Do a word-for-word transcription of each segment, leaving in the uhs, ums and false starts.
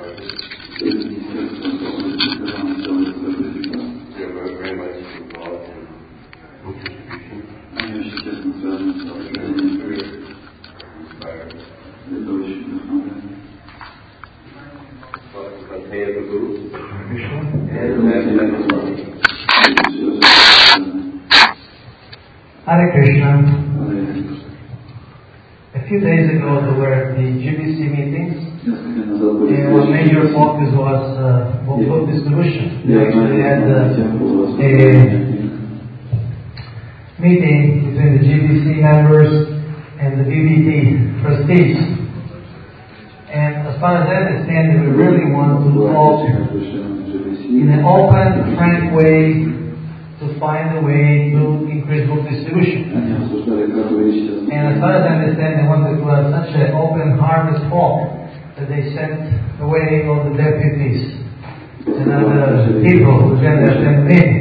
Hare Krishna. A few days ago there were the G B C meetings, and one major focus was uh, book distribution. We actually had uh, a meeting between the G B C members and the B B T trustees. And as far as I understand it, we really want to talk in an open, frank way to find a way to increase book distribution. And as far as I understand, they wanted to have such an open-hearted talk that they sent away all the deputies and other people who can attend the meeting.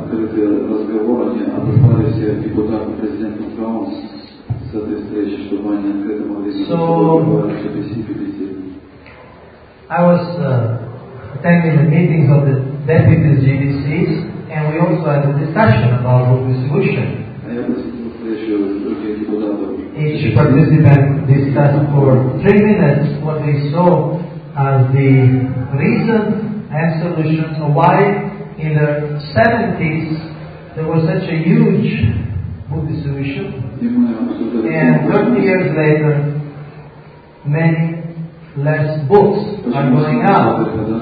So I was uh, attending the meetings of the deputies G B Cs, and we also had a discussion about book distribution. Each participant discussed for three minutes what they saw as the reason and solutions of why in the seventies there was such a huge book distribution, and thirty years later many less books are going out.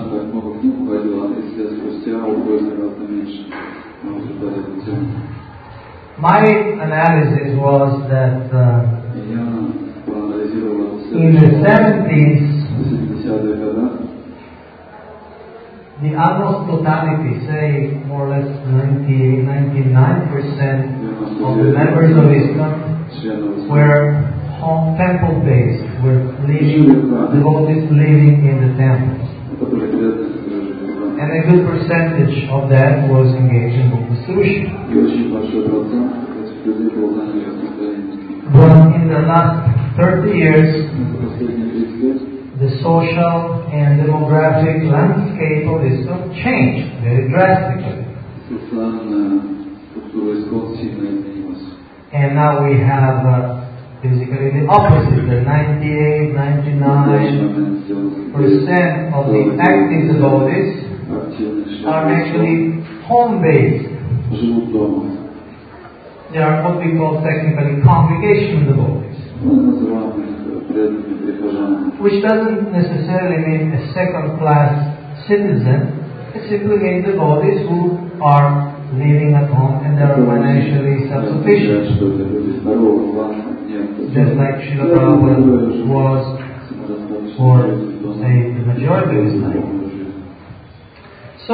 My analysis was that uh, in the seventies, the almost totality, say more or less ninety, ninety-nine percent of the members of ISKCON were home temple-based, were living, devotees living in the temples. And a good percentage of that was engaged in book distribution. But in the last thirty years, the social and demographic landscape of ISKCON changed very drastically. And now we have uh, basically the opposite, the ninety-eight, ninety-nine percent of the active devotees are actually home-based. They are what we call technically congregation devotees, which doesn't necessarily mean a second-class citizen. It simply means devotees who are living at home and they are financially self-sufficient. Just like Srila Prabhupada was for, say, the majority of his life. So,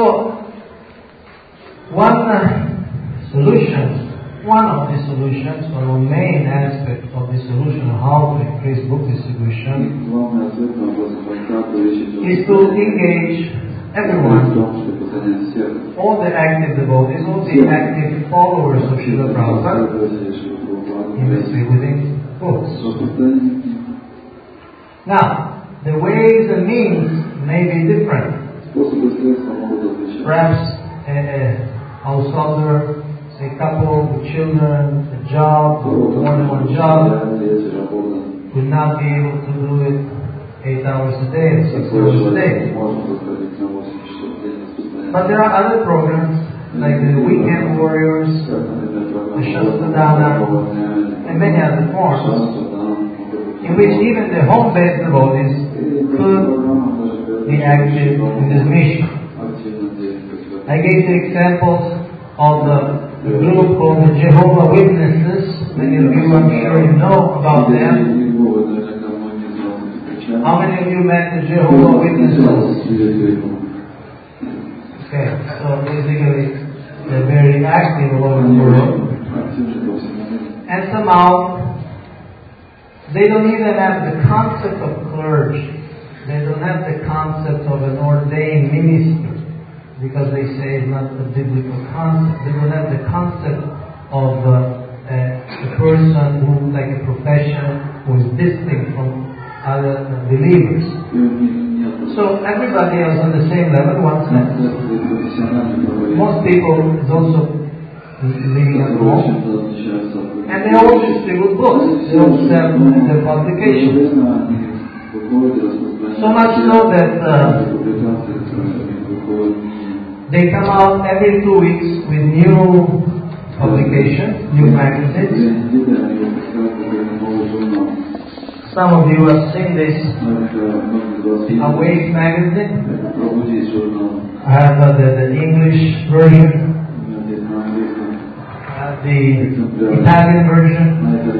one uh, solution, one of the solutions, or one main aspect of the solution of how to increase book distribution is to engage everyone, all the active devotees, all the active followers of Srila Prabhupada in distributing books. Now, the ways and means may be different. Perhaps a, a householder, say a couple with children, a job, or more than one job, will not be able to do it eight hours a day or six hours a day. But there are other programs like the Weekend Warriors, the Shastadana, and many other forms in which even the home-based devotees could be active in this mission. I gave the examples of the group called the Jehovah Witnesses. Many of you, I'm sure you know about them. How many of you met the Jehovah Witnesses? Okay, so basically they're very active all over the world. And somehow they don't even have the concept of clergy. They don't have the concept of an ordained minister, because they say it's not a biblical concept. They don't have the concept of uh, a, a person who, like a profession, who is distinct from other uh, believers. So everybody is on the same level, one sense. Most people is also living at home. And they all distribute books. They all sell their publications. So much so that uh, they come out every two weeks with new publications, new magazines. Some of you have seen this Awake magazine. I have uh, the, the English version, uh, the Italian version.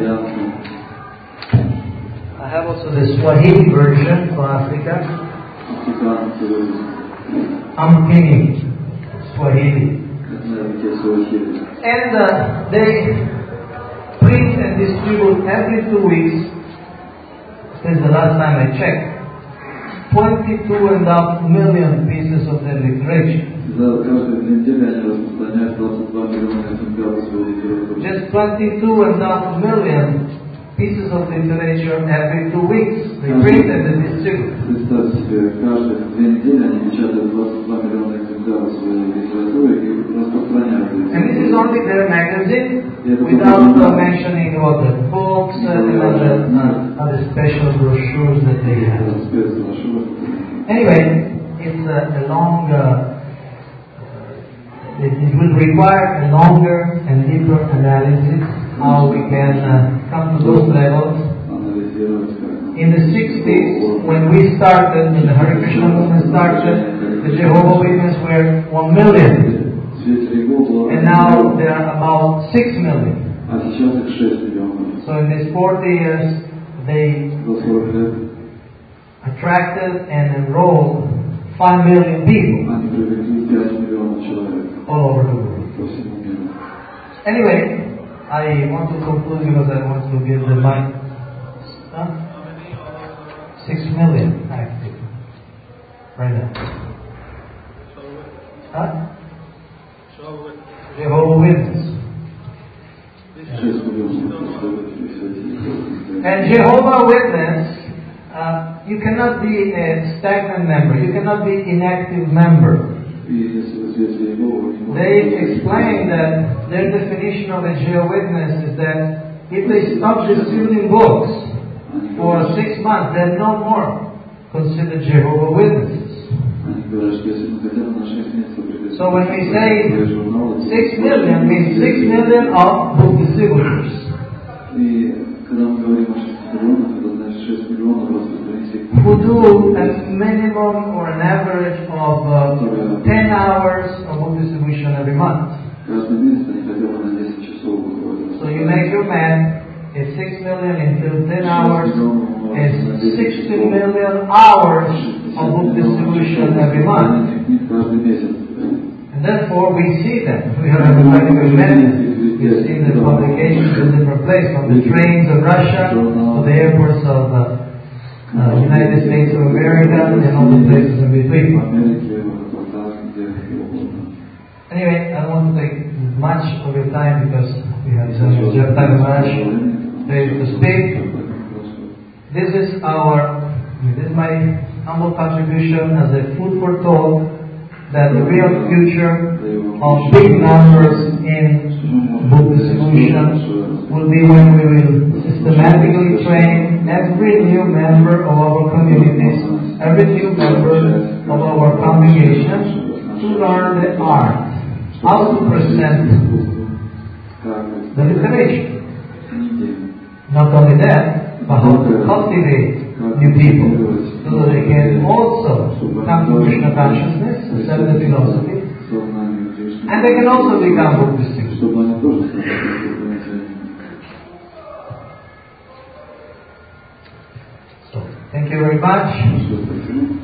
I have also the Swahili version for Africa. Ampini Swahili. And uh, they print and distribute every two weeks. Since the last time I checked, twenty-two and a half million pieces of their literature. Just twenty-two and a half million pieces of literature every two weeks. They print and they distribute. And this is only their magazine, without uh, mentioning all the books and other, uh, other special brochures that they have. Anyway, it's a, a long, uh, it, it will require a longer and deeper analysis how we can uh, come to those levels. In the sixties, when we started, when the Hare Krishna movement started, the Jehovah's Witnesses were one million. And now there are about six million. So in these forty years, they attracted and enrolled five million people all over the world. Anyway, I want to conclude because I want to give the mic. Huh? Six million active right now. Huh? Jehovah's Witness. And Jehovah's Witness, uh, you cannot be a stagnant member. You cannot be inactive member. They explain that their definition of a Jehovah's Witness is that if they stop distributing books for six months, they're no more considered Jehovah's Witnesses. So when we say six million, means six million of book distributors. Who do a minimum or an average of uh, ten hours of book distribution every month. So you make your math, it's six million into ten hours, it's sixty million hours of book distribution every month. And therefore we see that. We have a very many. We've seen the publications in different places, on the trains of Russia, to the airports of the uh, United States of America, and all the places in between. Anyway, I don't want to take much of your time because we have Jeff Maharaj ready to speak. This is our, this is my humble contribution as a food for thought that the real future of big numbers in book distribution will be when we will systematically train every new member of our communities, every new member of our congregation to learn the art, how to present the literature. Not only that, but how to cultivate new people so that they can also come to Krishna consciousness, accept the philosophy, and they can also become book distributors. So, thank you very much.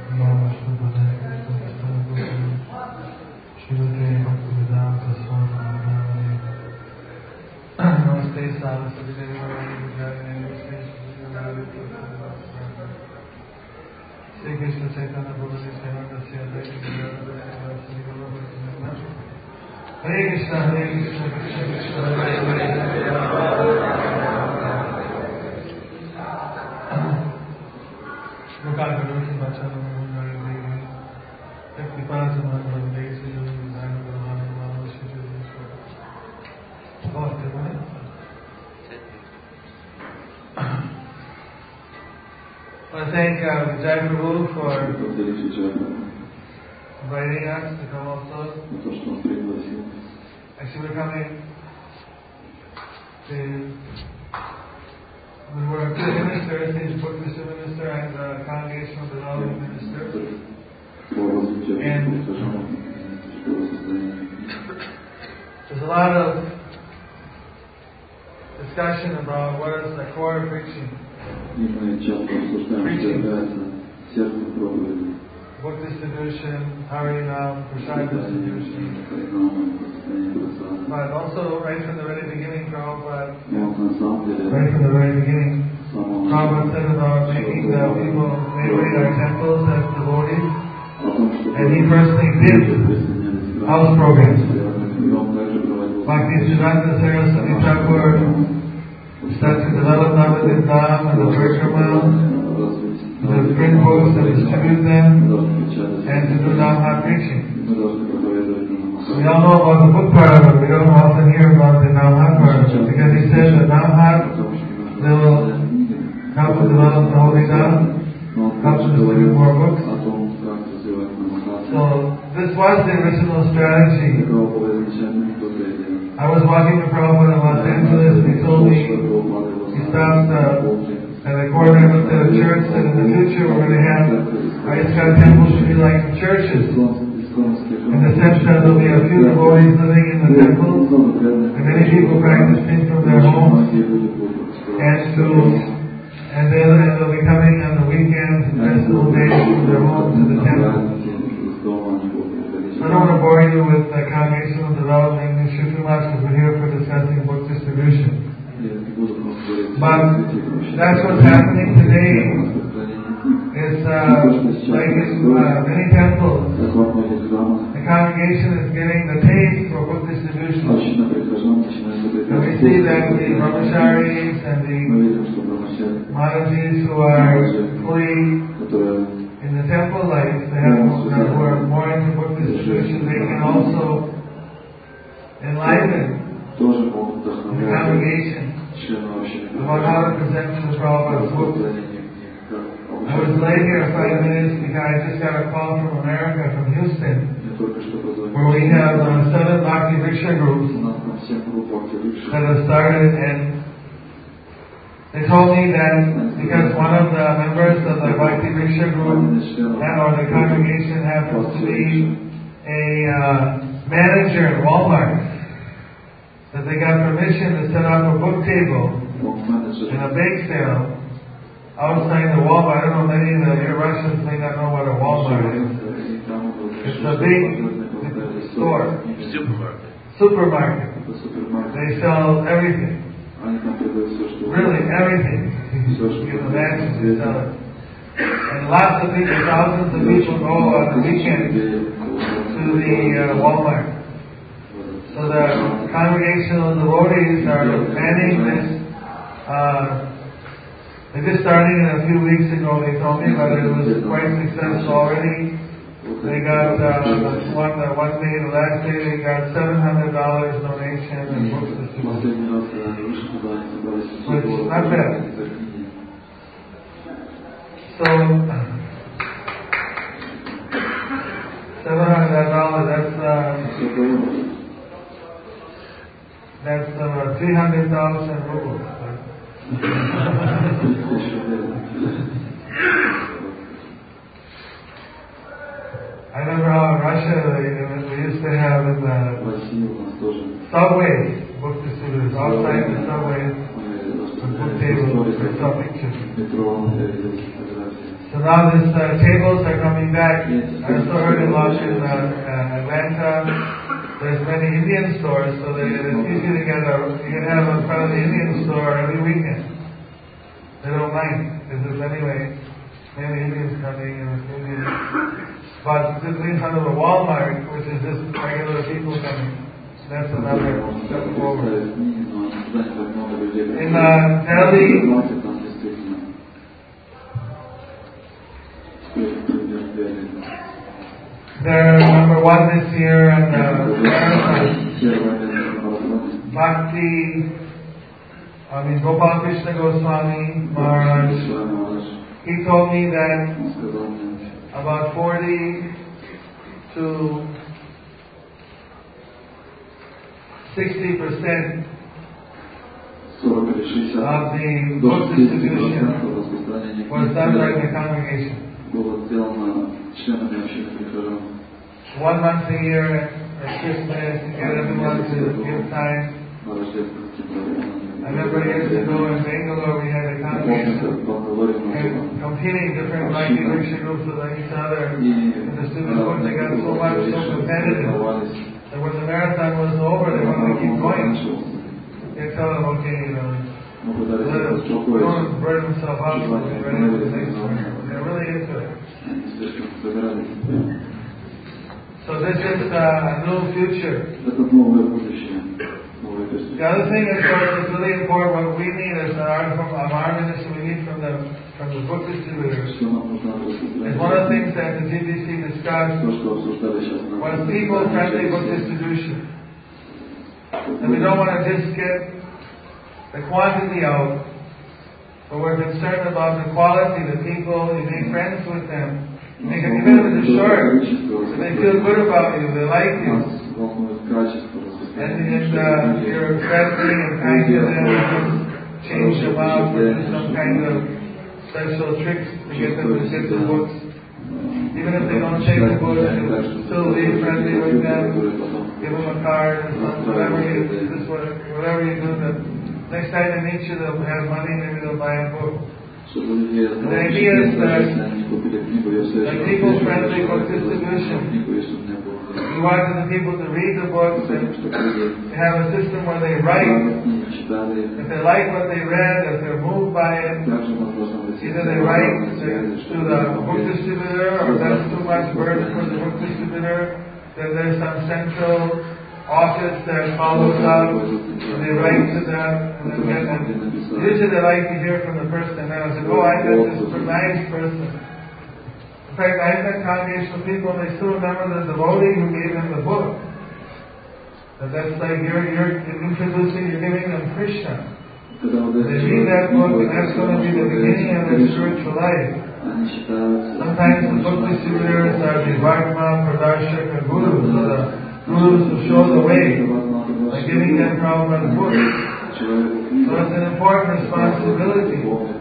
Shri Bhaktivedanta Swami Krishna Chaitanya Prabhu Nityananda Sri Advaita Hare Krishna Hare Krishna Krishna Krishna Hare Hare Lokal Kadoshi Bachana Hare Hare Yakti Pasa Mahadvan Desi Dhanam Brahmanam Maham Shri Oh, take one. I want to thank uh, Vijay Prabhu for inviting us to come also. Actually, we're coming to, we were two ministers, he's book district minister and the congregational development minister. And there's a lot of discussion about what is the core of preaching. Preaching, book distribution, Harinam, Prasad distribution. But also, right from the very beginning, Prabhupada, right from the very beginning, Prabhupada said about making the people mainly our temples as devotees, and he personally did house programs. Bhakti Siddhanta Saraswati Thakur started to develop Navadip Dham and the Parikrama, the print books and distribute them, and to do Namhat preaching. We all know about the book part of it, we don't often hear about the Namhat part of it, because he said that Namhat will help to develop the Holy Dham, help to distribute more books. So this was the original strategy. I was walking to Prabhupada in Los Angeles and he told me, he stopped uh, at the corner and looked at a church and in the future we're going to have, Ayaskat temples should be like churches. In the sense that there will be a few devotees living in the temples and many people practicing from their homes and to, and then they'll be coming on the weekends and festival days from their homes to the temple. I don't want to bore you with the congregational development issue too much because we're here for discussing book distribution. But that's what's happening today. It's uh, like in uh, many temples, the congregation is getting the taste for book distribution. And we see that the brahmacharis and the Mahajis who are fully in the temple life, they have who are more into book distribution, they can also enlighten the congregation about how to present to the Prabhupada's books. I was late here five minutes because I just got a call from America, from Houston, where we have uh, seven Bhakti Vriksha groups that have started, and they told me that because one of the members of the Bhakti Vriksha group or the congregation happens to be a uh, manager at Walmart, that they got permission to set up a book table and a bake sale outside the Walmart. I don't know, many of the here Russians may not know what a Walmart is. It's a big store. Supermarket. Supermarket. They sell everything. Really, everything. You can imagine they sell it. And lots of people, thousands of people go on the weekend to the uh, Walmart. So the congregational devotees are manning this. Uh, they just started it a few weeks ago, they told me, but it was quite successful already. They got uh, one, uh, one day, the last day, they got seven hundred dollars donation and books distributed. Which, not bad. So, seven hundred dollars, that's, uh, that's uh, three hundred thousand rubles. I remember how in Russia they, they used to have in the subway book distributors outside the subway, the book tables for sell pictures. So now these uh, tables are coming back. I also heard in Los in uh, uh, Atlanta there's many Indian stores, so they, it's easy to get a, you can have in front of the Indian store every weekend. They don't mind, because there's anyway many Indians coming and Indians. But just in front of a Walmart, which is just regular people coming, that's another step forward. In uh, Delhi, they're number one this year in the marathon. Bhakti, I mean Gopal Krishna Goswami Maharaj, he told me that about forty to sixty percent of the book distribution was done by the congregation. One month a year at Christmas, to get everyone to give time. I remember years ago in Bangalore we had a congregation and competing different Bhakti Vriksha groups with each other in the student book. They got so much, so competitive that when the marathon was over they wanted to keep going. They tell them, okay, you know, let him, don't burn himself out so he's ready for the next one. They're really into it. So this is uh, a new future. The other thing is uh, really important. What we need is our from our ministry. We need from the from the book distributors. And one of the things that the G B C discussed was people-friendly book distribution. And we don't want to just get the quantity out, but we're concerned about the quality. The people, you make friends with them. You make them, even if it's short, so they feel good about you, they like you. And, and uh, you're friendly and kind to them, and change them out, or do some kind of special tricks to get them to get the books. Even if they don't take the books, you still be friendly with them, give them a card or something, whatever you, just whatever you do. That next time they meet you, they'll have money, maybe they'll buy a book. The idea is that like people-friendly book distribution. We wanted the people to read the books and have a system where they write. If they like what they read, if they're moved by it, either they write to the book distributor, or if that's too much burden for the book distributor, then there's some central office that follows up, and they write to them, and then get them. Usually they like to hear from the person now. Say, oh, I got this nice person. In fact, I've met congregational people and they still remember the devotee who gave them the book. And that's like you're, you're introducing, you're giving them Krishna. They read that book and that's going to be the beginning of their spiritual life. Sometimes the book distributors are the Bhagavad Pradarshaka Gurus, so the Gurus who show the way by giving them Prabhupada's book. So it's an important responsibility.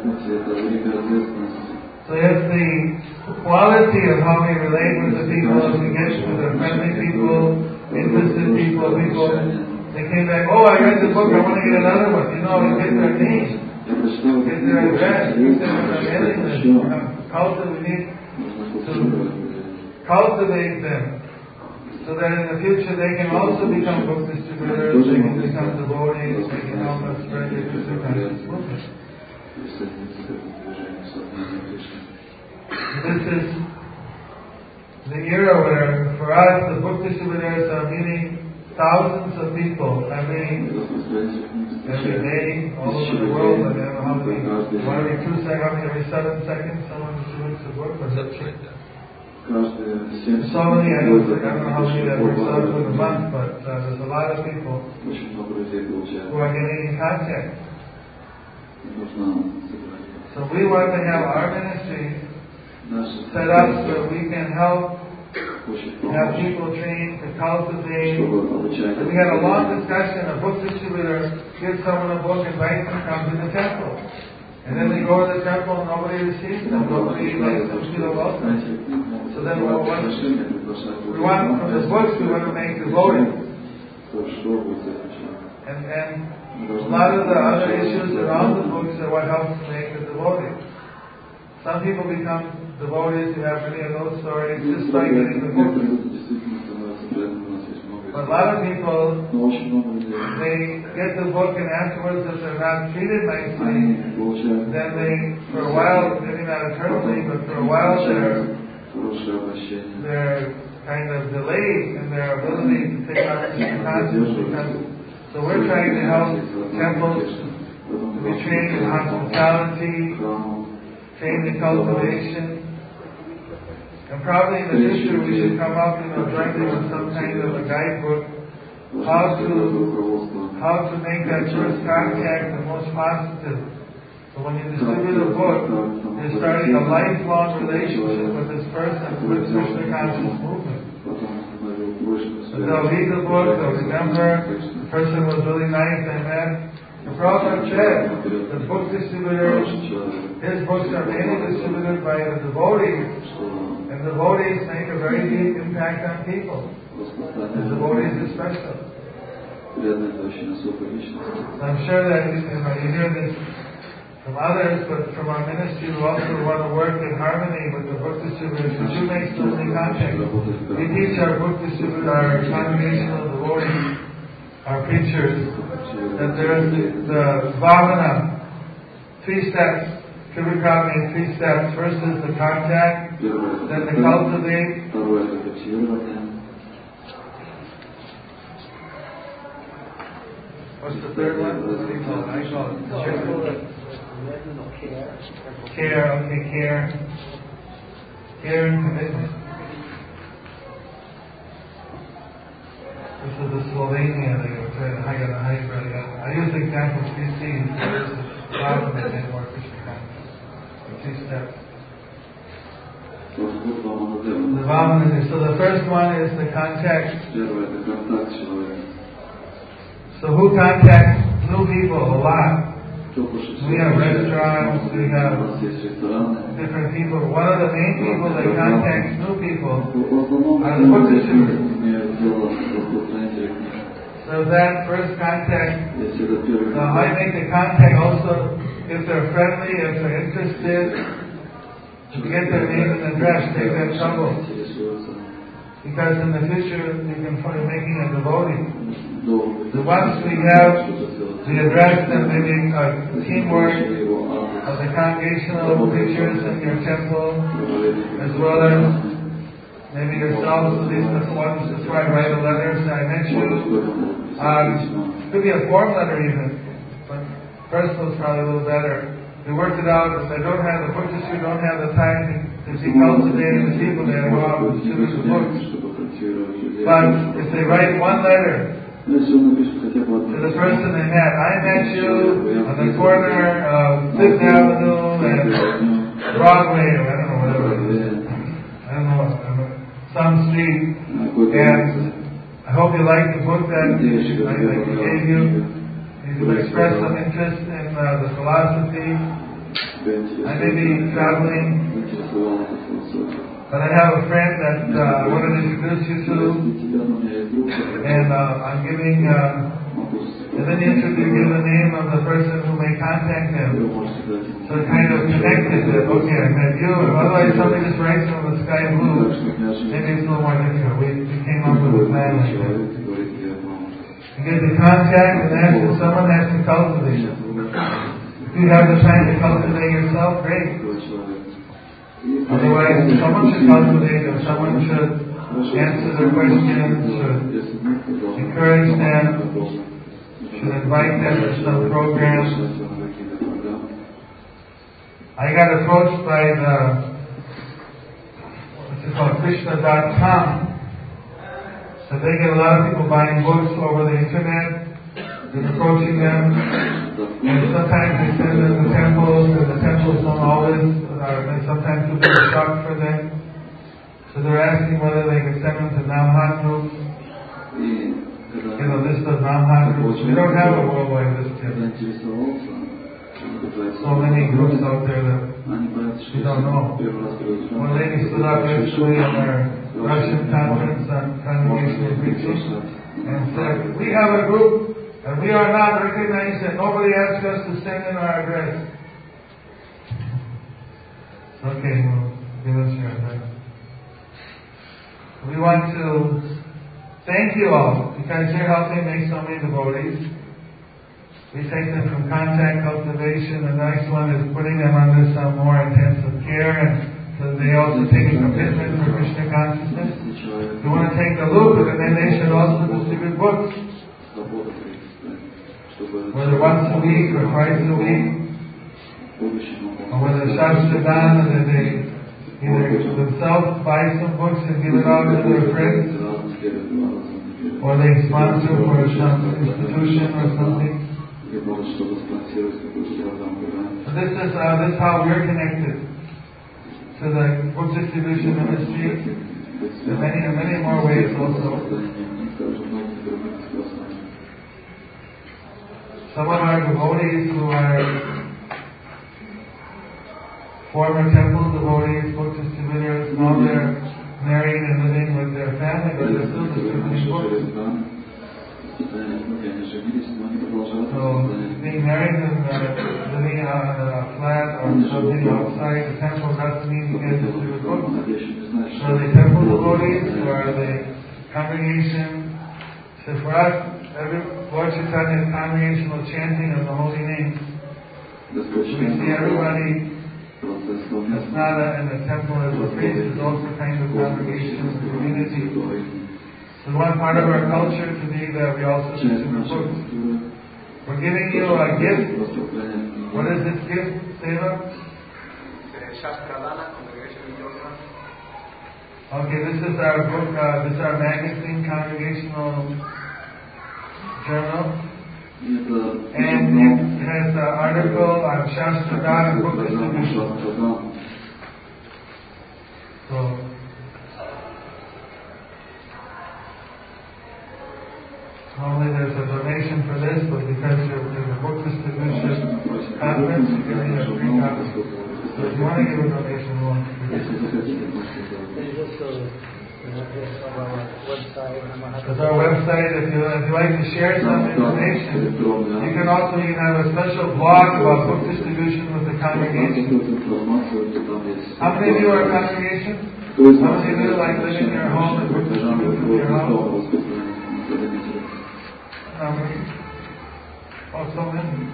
So if the quality of how we relate with the people, if we get to the friendly people, interested people, people, they came back, oh, I read the book, I want to get another one. You know, you get their name, get their address, use them as a mailing list. Cultivate, we need to cultivate them, so that in the future they can also become book distributors, they can become devotees, they can help us spread the Krishna consciousness movement. This is the era where, for us, the book distributors are meeting thousands of people every every day, all over the world. I don't know how many, every two seconds, every seven seconds, someone distributes a book. Or something like that. So many, I don't, I don't know how many that works out in a month, but uh, there's a lot of people who are getting in contact. So we want to have our ministry set up so we can help have people trained to cultivate. And we had a long discussion. A book distributor gives someone a book, invites them to come to the temple. And then they go to the temple and nobody receives them. Nobody likes them, feel welcome. So then what we want from the books, we want to make devotees. And, and a lot of the other issues around the books are what helps to make the devotees. Some people become devotees, you have many of those stories, just by getting the book. But a lot of people, they get the book and afterwards if they're not treated nicely, then they, for a while, maybe not eternally, but for a while they're, they're kind of delayed in their ability to take on this consciousness. So we're trying to help temples to be trained in hospitality, trained in cultivation. And probably in the future we should come up, you know, jointly with some kind of a guidebook, how to how to make that first contact the most positive. So when you distribute a book, you're starting a lifelong relationship with this person, with Krishna conscious movement. So they'll read the book, they'll remember, the person was really nice, and then the Prabhupada said, the book distributor, his books are mainly distributed by the devotees, and devotees make a very deep impact on people. The devotees especially. So I'm sure that you know, you hear this from others, but from our ministry we also want to work in harmony with the book distributors, because you make so many contacts. We teach our book distributors, our congregational devotees, our preachers, that there is the, the bhavana, three steps, Trivikram, three steps. First is the contact, then the cultivate, what's the third one? I call it care. Care, okay, care. Care and commitment. This is the Slovenia they were trying to hike on the hike right now. I use the example of three C's. This is Bhavana and more Krishna consciousness. Three steps. The Bhavana. So the first one is the contact. So who contacts new people a lot? We have restaurants, we have different people. One of the main people that contacts new people are the book distributors. So that first contact, so I make the contact also if they're friendly, if they're interested, to get their name and address, take that trouble. Because in the future you can find making a devotee. So once we have the address and maybe a teamwork of the congregational preachers in your temple, as well as maybe yourselves, at least the ones to try to write a letter, so I met you. Um, could be a form letter even, but personal is probably a little better. We worked it out. If they don't have the book distributor, don't have the time to, to be cultivating the people, they go out and distribute the books. But if they write one letter to the person they met, I met you on the corner of Fifth Avenue and Broadway, or I don't know, whatever it is. I don't know, I don't know, some street, and I hope you like the book that I, I gave you. You express some interest in uh, the philosophy. I may be traveling, but I have a friend that uh, I wanted to introduce you to, and uh, I'm giving, uh, and then you introduce give the name of the person who may contact them. So it kind of connected that, okay, I met you, and otherwise somebody just writes from the sky blue. Maybe it's a little more difficult. We, we came up with a plan like that. You get the contact, and then someone has to cultivate it. If you have the time to cultivate yourself, great. Otherwise, someone should cultivate them. Someone should answer their questions, should encourage them, should invite them to some programs. I got approached by the, what's it called, Krishna dot com. So they get a lot of people buying books over the internet, and approaching them, and sometimes they send them to temples, and the temples don't always, or sometimes too big a shock for them. So they're asking whether they can send them to Namhan groups, get a list of Namhan groups. We don't have a worldwide list yet. So many groups out there that we don't know. One lady stood up yesterday in our Russian conference on congregational preaching and said, we have a group and we are not recognized and nobody asked us to send in our address. Okay, well, give us your address. We want to thank you all, because you're helping make so many devotees. We take them from contact cultivation. The next one is putting them under some more intensive care, and so they also take a commitment for Krishna consciousness. We want to take the loop, and then they should also distribute books, whether once a week or twice a week, or whether Shastra Dan, or that they either themselves buy some books and give it out to their friends, or they sponsor for some institution or something. So this is uh, this is how we're connected to the book distribution ministry. In many, in many more ways also. Some of our devotees who are former temple devotees, book distributors, now they're married and living with their family, but they're still distributing books. So, being married and uh, living on a flat or something outside the temple doesn't mean you get to distribute books. So are they temple devotees or are they congregation? So for us, every Lord Chaitanya is congregational chanting of the holy names. So we see everybody that's not a, in the temple as a priest is also kind of congregation and community. So one part of our culture to be that we also distribute books. We're giving you a gift. What is this gift, Seva? Okay, this is our book, uh, this is our magazine, Congregational Journal. And it has an article on Shastra Dan and book distribution. So, normally there's a donation for this, but because there's a book distribution conference, you can get a free copy. So if you want to give a donation, we'll There's our website. If you if you like to share some information, you can also you can have a special blog about book distribution with the congregation. How many of you are a congregation? How many of you like living in your home and book distributing in your house? Number? Oh, so many.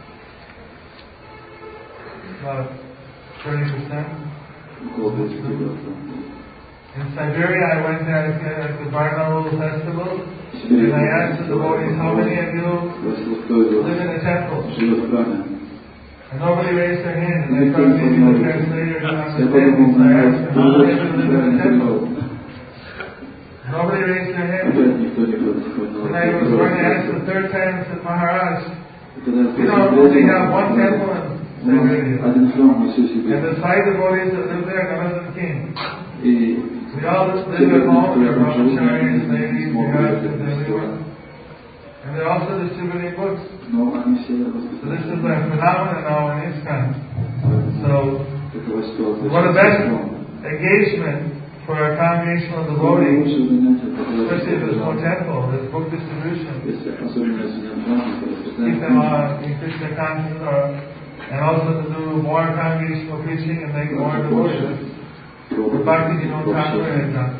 About thirty percent. In Siberia, I went there at the Barnaul Festival, and I asked the devotees, how many of you live in a temple? And nobody raised their hand, and I thought maybe the translator didn't understand me, so I asked them, how many of you live in a temple? Nobody raised their hand. And I was going to ask the third time, I said, Maharaj, you know, only have one temple in Siberia. And the five devotees that live there, none of them came. We all live at home, they're brahmacharis, ladies, viharas, everywhere. And they're also distributing books. So this is a phenomenon now in ISKCON. So, what a best engagement for a congregational devotee, especially if there's no temple, there's book distribution. Keep them on in Krishna consciousness, and also to do more congregational preaching and make more devotees. Bhakti-Vinod Thakur had done.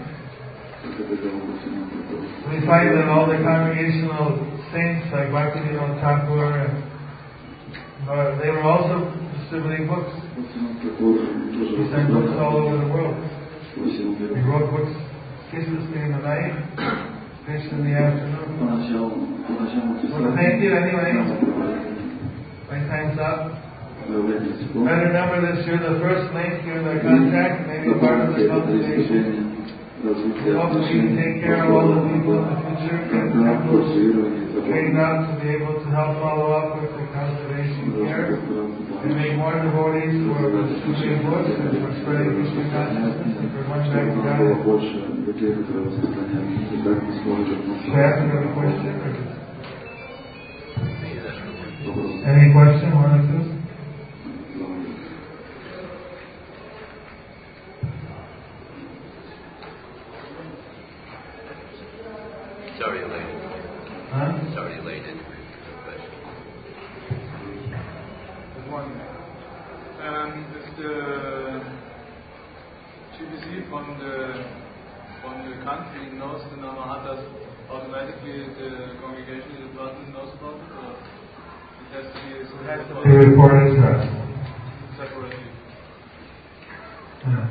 We find that all the congregational saints like Bhakti-Vinod Thakur, and, uh, they were also distributing books. He sent books all over the world. He wrote books, ceaselessly in the night, Krishna in the afternoon. Well, thank you anyway. My time's up. I remember this, you're the first link, you're the contact, maybe part of the cultivation. We hope we can take care of all the people in the future, get temples trained up to be able to help follow up with the cultivation care, and make more devotees for distributing books and for spreading Krishna consciousness and for going back to God. Chad, you have a question? Any question, one or two? Sorry, related. Huh? Sorry, related. Good morning. Um, ist the G B C von the von the country in North Namahata automatically the congregation in the button knows about it, or it has to be to report it to us separately? Yeah.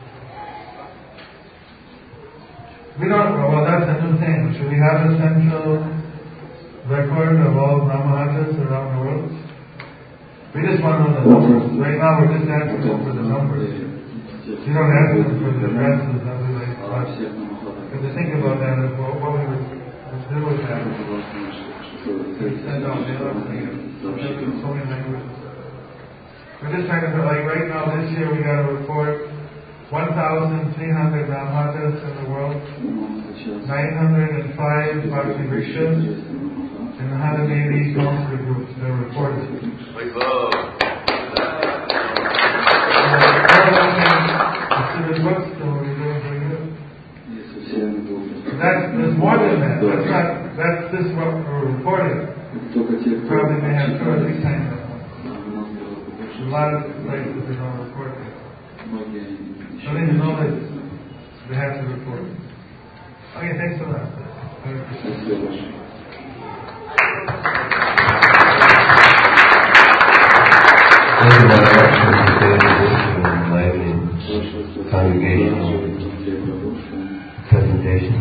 We don't, well that's a new thing. Should we have a central record of all Brahmahatas around the world? We just want to know the numbers. Right now we're just asking them for the numbers. We don't ask them for the addresses that we like. But to think about that, is what, what we would do with that. Send out mail so many languages. We're just trying to, like right now this year we got a report one thousand three hundred Brahmahatas in the world, nine hundred five Bhakti Vrikshas, and one hundred eighty counselor groups that are reported. That's, there's more than that. That's not, that's just what we're reporting. Probably may have two or three times that one. A lot of places they don't report it. So they know that they have to report. Okay, thanks a lot. Congregational presentation.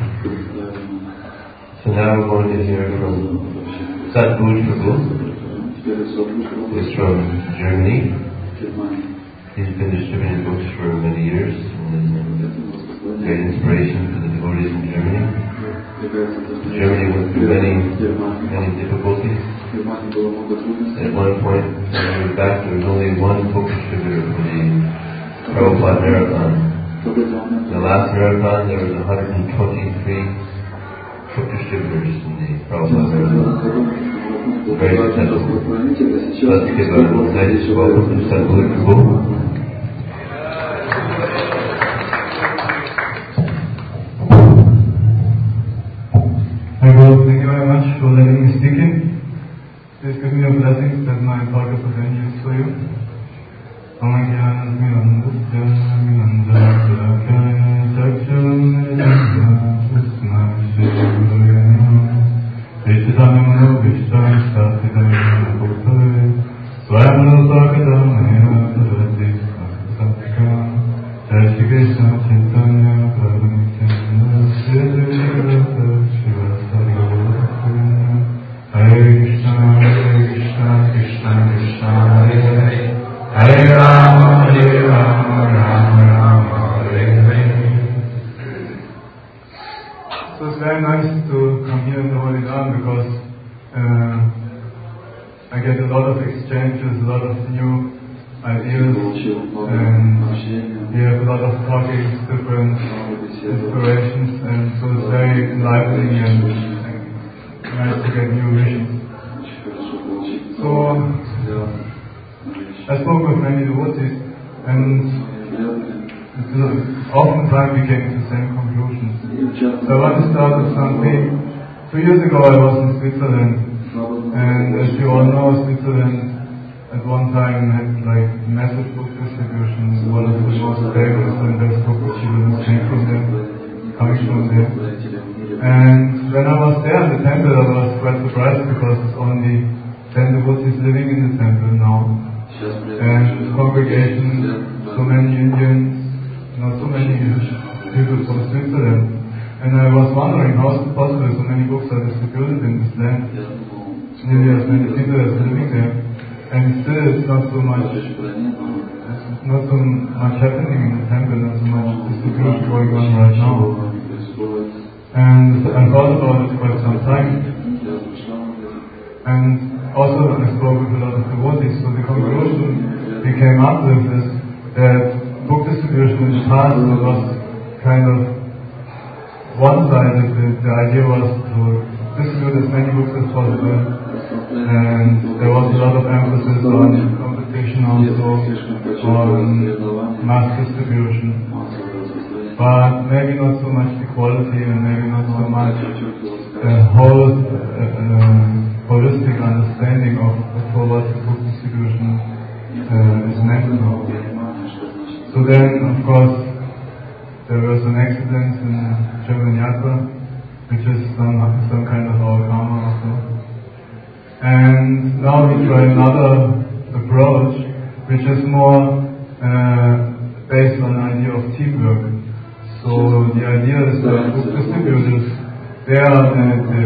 So now we're going to hear from Sadhguru Prabhu, who's from Germany. He's been distributing books for many years and is a great inspiration for the devotees in Germany. Germany went through many, many difficulties. At one point, when we were back, there was only one book distributor for the Prabhupada Marathon. The last marathon, there was one hundred twenty-three book distributors in the Prabhupada Marathon. Very successful. Let's give a nice welcome to Sadhguru Prabhu. Hi God, thank you very much for letting me speak in. Please give me your blessings that my talk is of any use for you. Hare Rama, Hare Rama, Rama Rama, Hare Hare. So it's very nice to come here in the Holy Land because uh, I get a lot of exchanges, a lot of new ideas, and we have a lot of talkings, different inspirations, and so it's very enlightening and nice to get new visions. So I spoke with many devotees, and oftentimes we came to the same conclusions. So I want to start with something. Two years ago I was in Switzerland, and as you all know, Switzerland at one time had like massive book distribution. One of the most famous and best book distributors came from there, coming from there. And when I was there in the temple, I was quite surprised because it's only ten devotees living in the temple now. And the congregation, so many Indians, not so many people from Switzerland. And I was wondering how is it possible so many books are distributed in this land. Nearly as many people as living there. And still it's not so much not so much happening in the temple, not so much distribution going on right now. And I thought about it for some time. And also I spoke with a lot of devotees, so the conclusion we came up with is that book distribution in the past was kind of one-sided. The, the idea was to distribute as many books as possible, and there was a lot of emphasis on competition also, on mass distribution, but maybe not so much the quality and maybe not so much the whole uh, uh, holistic understanding of, of what the book distribution uh, is meant for. So then, of course, there was an accident in German Yatra, which is some, some kind of our karma also. And now we try another approach, which is more uh, based on an idea of teamwork. So the idea is that book distributors, they are the, the,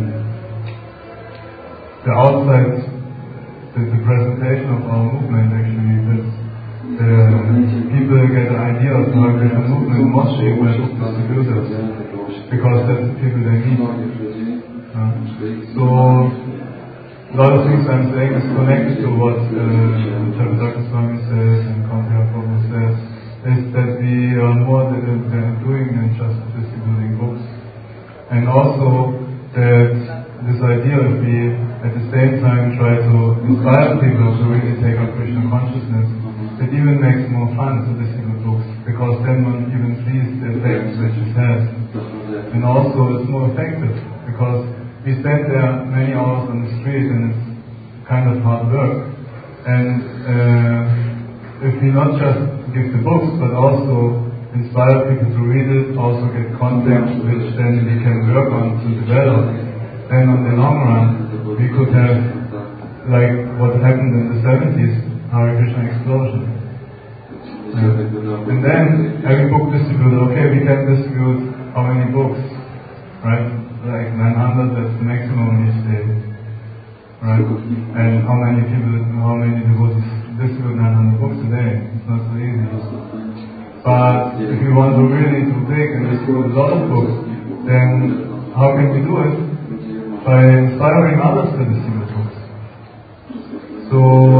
the outside, the, the presentation of our movement actually. That's the people get an idea of the Hare Krishna movement mostly by book distributors, because that's the people they meet. Uh, so a lot of things I'm saying is connected to what uh, Chakravarti Swami says and Kantiya Prabhu says, is that we are more than, than doing than just distributing books. And also that this idea that we at the same time try to inspire people to really take up Krishna consciousness, it even makes more fun to distribute books, because then one even sees the effects which it has. And also it's more effective, because we stand there many hours on the street and it's kind of hard work. And uh, if we not just give the books, but also inspire people to read it, also get content which then we can work on to develop, then on the long run we could have, like what happened in the seventies, Hare Krishna explosion. Uh, and then every book distributor, okay, we can distribute how many books, right? Like nine hundred, that's the maximum each day, right? And how many people, how many devotees distribute nine hundred books a day? It's not so easy. But if you want to really do big and distribute a lot of books, then how can we do it? By inspiring others to distribute books. So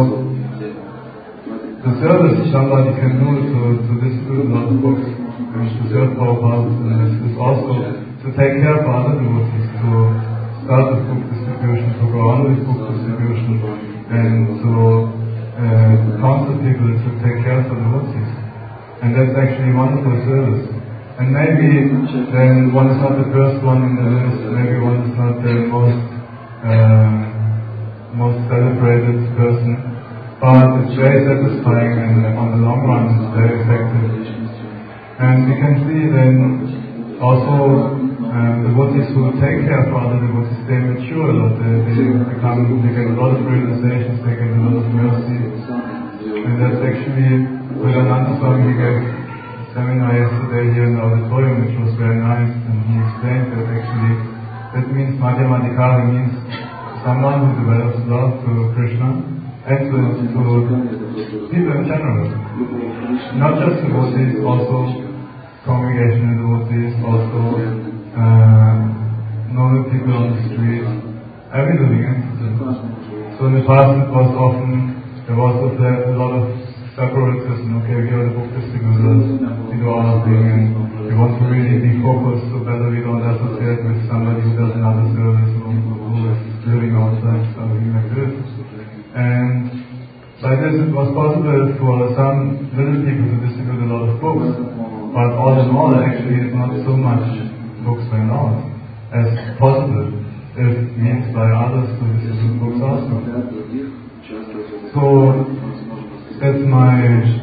the service somebody can do to, to distribute a lot of books and to serve Prabhupada is also to take care of other devotees, to start with book distribution, to go on with book distribution, and to uh, counsel people to take care of the devotees. And that's actually a wonderful service. And maybe then one is not the first one in the list, maybe one is not the most uh, most celebrated person, but it's very satisfying and on the long run it's very effective. And we can see then also Um, devotees who take care of other devotees, they mature a lot, they, they become, they get a lot of realizations, they get a lot of mercy. And that's actually, Vivekananda Swami, he gave a seminar yesterday here in the auditorium, which was very nice, and he explained that actually, that means Madhyamadikari means someone who develops love to Krishna and to, to people in general. Not just devotees, also congregational devotees, also Uh, normal people on the street, every living entity. So in the past it was often, there was a lot of separatism, okay, we are the book distributors, we do our thing, and we want to really be focused so better we don't associate with somebody who does another service or who is living outside, something like this. And by this it was possible for some little people to distribute a lot of books, but all in all actually it's not so much books went out as possible if we inspire others to distribute books also. So that's my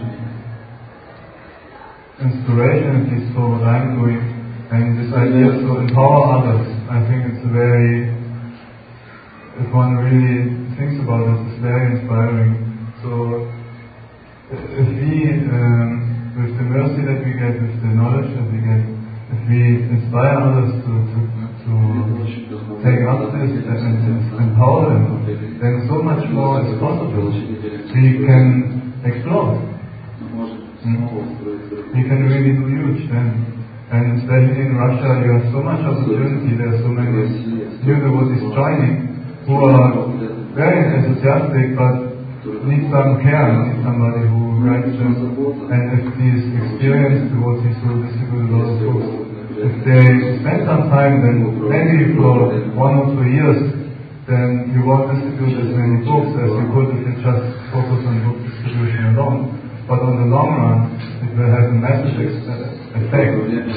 inspiration, at least for what I'm doing, and this idea to empower others. I think it's very, if one really thinks about it, it's very inspiring. So if we, um, with the mercy that we get, with the knowledge that we get, if we inspire others to, to, to take up this and, and empower them, then so much more is possible. We can explode. Mm. We can really do huge then. And especially in Russia, you have so much opportunity. There are so many new devotees joining who are very enthusiastic but need some care, need somebody who writes them. And if these experienced devotees who distribute a lot of books, if they spend some time, then maybe for one or two years, then you won't distribute as many books as you could if you just focus on book distribution alone. But on the long run, it will have a massive effect.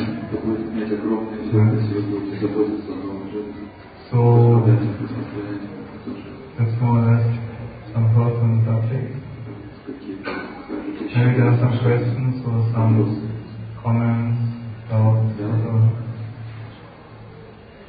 So, that's more or less some thoughts on the subject. Maybe there are some questions or some comments, thoughts, or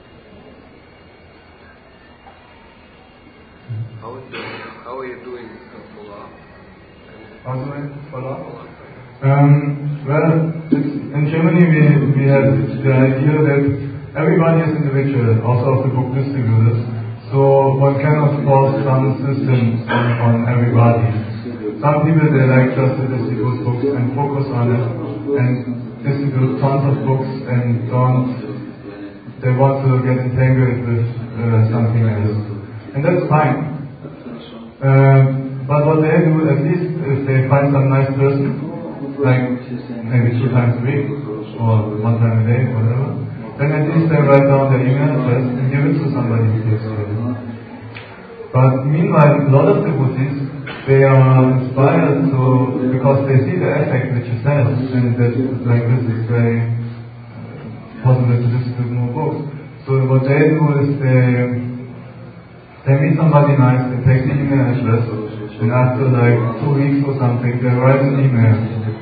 how are you doing follow-up? How do I follow up? Um, well, it's, in Germany we, we had the idea that everybody is individual, also of the book distributors, so one cannot force some system on, on everybody. Some people, they like just to distribute books and focus on it, and distribute tons of books and don't, they want to get entangled with uh, something else. And that's fine. Um, but what they do, at least if they find some nice person, like maybe two times a week or one time a day, whatever, then at least they write down their email address and give it to somebody who gives to it. But meanwhile, a lot of devotees, they are inspired to, because they see the effect which it has, and that like this is very uh, possible to distribute more books. So what they do is they they meet somebody nice, they take the email address, and after like two weeks or something, they write an email.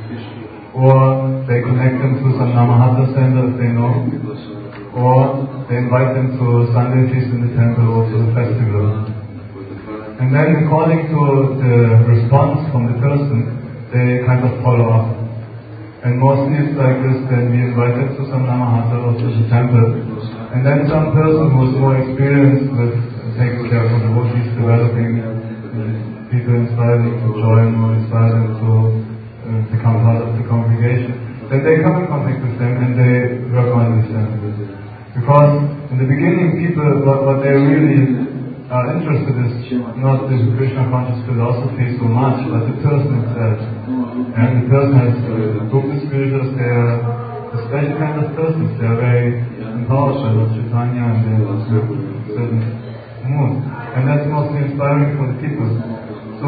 Or they connect them to some Namahatma center if they know, or they invite them to Sunday feast in the temple or to the festival. And then according to the response from the person, they kind of follow up. And mostly it's like this, then we invite them to some Namahatma or to the temple. And then some person who's more experienced with taking care of the devotees, developing people, inspiring to join or inspiring to Uh, become part of the congregation, then they come in contact with them and they work on with them. Because in the beginning, people, what, what they really are interested is not the Krishna conscious philosophy so much, but the person itself. And the person has uh, book distributors, they are a special kind of persons, they are very empowered by Lord Chaitanya and they have a certain mood. And that's mostly inspiring for the people. So,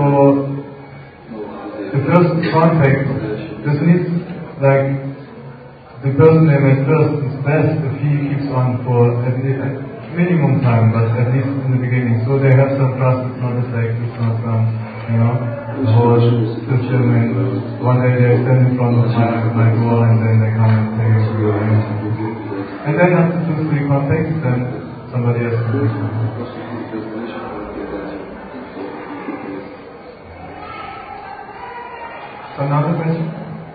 the first contact, this needs, like, the person they met first is best if he keeps on for at least a minimum time, but at least in the beginning. So they have some trust, it's not a sect, it's not some, you know, the whole system, and one day they stand in front of my, my door and then they come and take it to you. And then after two, three contacts, then somebody else can take it. Another question?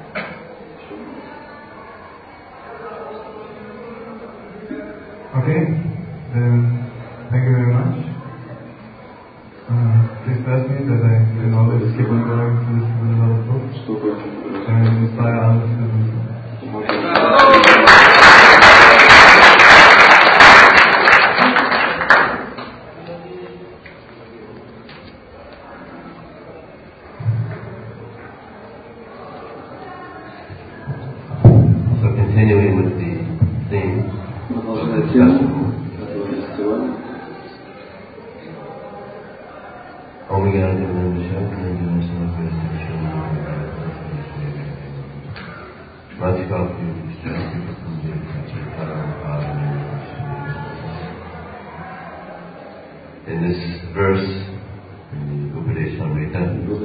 Okay, then thank you very much. Uh, please bless me that I can always keep on going to this to another book and inspire others to do so. Continuing with the theme of this festival, in this verse, in the Upadeshamrita,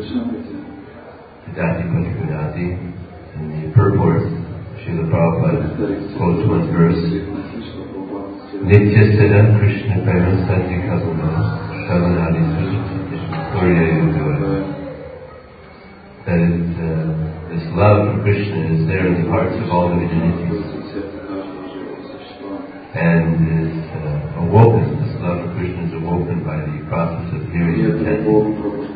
Jati Patikunati, in the purport, Srila Prabhupada quotes one verse, Nitya Siddha Krishna Prema Sati Kavana Kavanadi Surya Yoga. That is, uh, this love for Krishna is there in the hearts of all living entities and is uh, awoken, this love for Krishna is awoken by the process of hearing and chanting.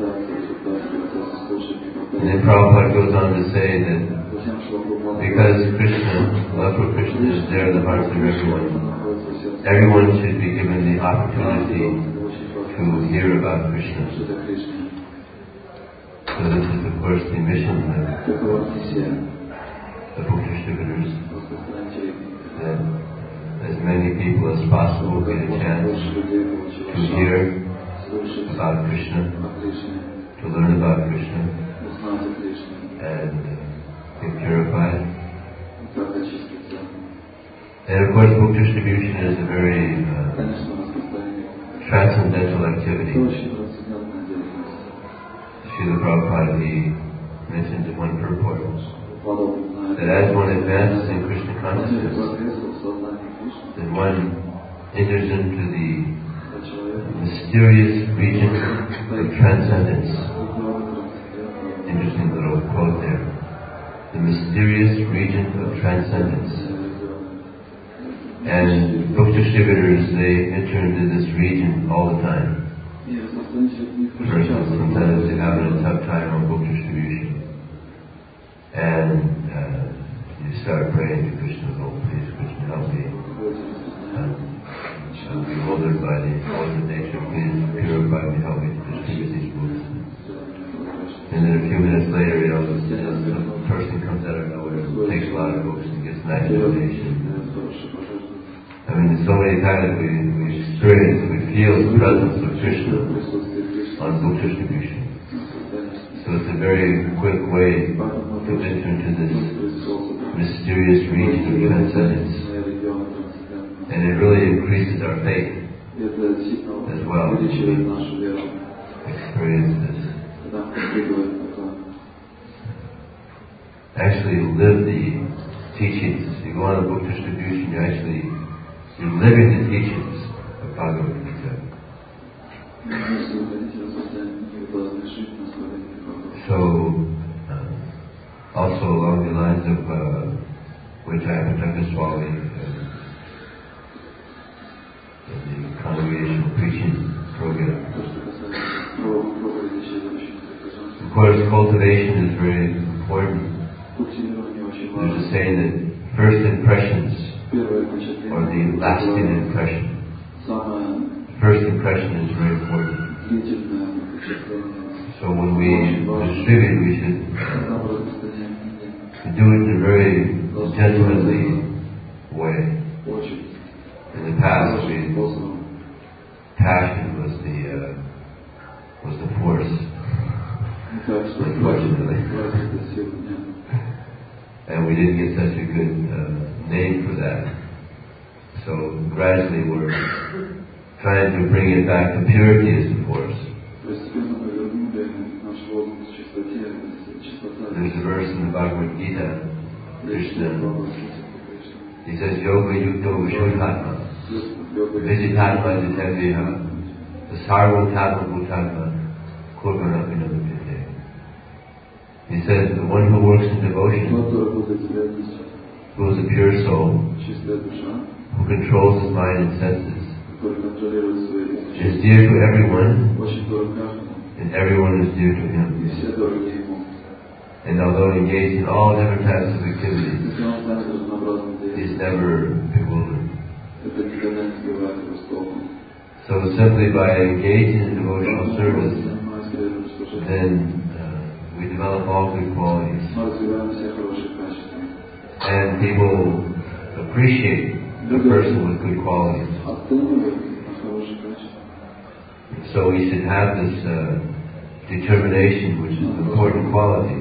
And then Prabhupada goes on to say that because Krishna, love for Krishna is there in the hearts of everyone, everyone should be given the opportunity to hear about Krishna. So this is of course the mission of the book distributors, that as many people as possible get a chance to hear about Krishna, to learn about Krishna, and get purified. And of course, book distribution is a very uh, transcendental activity. Srila Prabhupada, he mentioned in one purport that as one advances in Krishna consciousness, then one enters into the mysterious region of transcendence. Interesting little quote there. The mysterious region of transcendence. And book distributors, they enter into this region all the time. For instance, sometimes they have a tough time on book distribution. And uh, you start praying to Krishna, oh please Krishna help me. Uh, I'm bewildered by the ultimate nature, please purify me, help me to distribute these books. And then a few minutes later, you know, a person comes out of nowhere, takes a lot of books and gets nice donation. I mean, so many times we, we experience, we feel the presence of Krishna on book distribution. So it's a very quick way to enter into this mysterious region of transcendence. And it really increases our faith as well. Experience this. Actually live the teachings. You go on a book distribution, you actually, you're living the teachings of Bhagavad Gita. So, uh, also along the lines of uh, which I have Pataka Swami, uh, the congregational preaching program. Of course, cultivation is very important. There's a saying that first impressions are the lasting impression. First impression is very important. So when we distribute, we should do it in a very gentlemanly way. In the past, we, passion was the uh, was the force, unfortunately. And we didn't get such a good uh, name for that. So gradually we're trying to bring it back to purity as the force. There's a verse in the Bhagavad Gita, Krishna, he says, Yoga Yukto Vishuddhatma, Vijitatma Jitendriha, Sarvam Tatma Bhutatma, Kurvana Vinamukite. He says, the one who works in devotion, who is a pure soul, who controls his mind and senses, is dear to everyone, and everyone is dear to him. And although engaged in all different types of activities, he is never bewildered. So simply by engaging in devotional service, then uh, we develop all good qualities. And people appreciate a person with good qualities. So we should have this uh, determination, which is an important quality.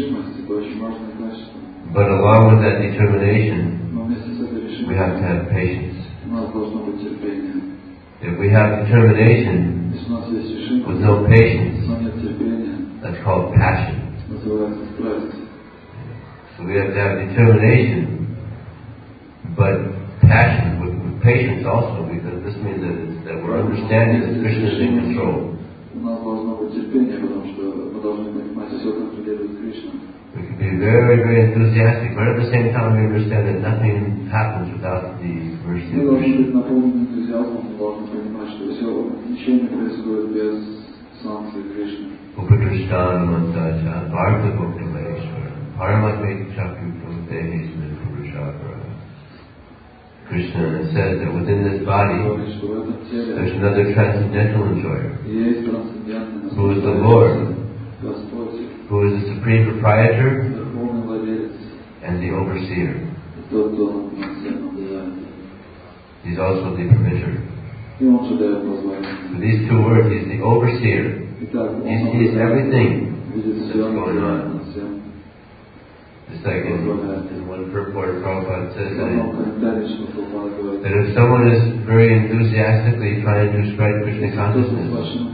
But along with that determination, we have to have patience. If we have determination with no patience, that's called passion. So we have to have determination, but passion with, with patience also, because this means that, it's, that we're understanding that Krishna is in control. We can be very, very enthusiastic, but at the same time we understand that nothing happens without the mercy of Krishna. Upatrishthan Mantacha, Bharta Bhakta Maheshwara, Paramatmeka Chakru Pramadehi Smith Purushakara. Krishna says that within this body there's another transcendental enjoyer, who is the Lord, who is the supreme proprietor and the overseer. He's also the permitter. With these two words, he's the overseer. He sees everything that's going on. Just like in, in one purport, Prabhupada says that, that if someone is very enthusiastically trying to spread Krishna consciousness,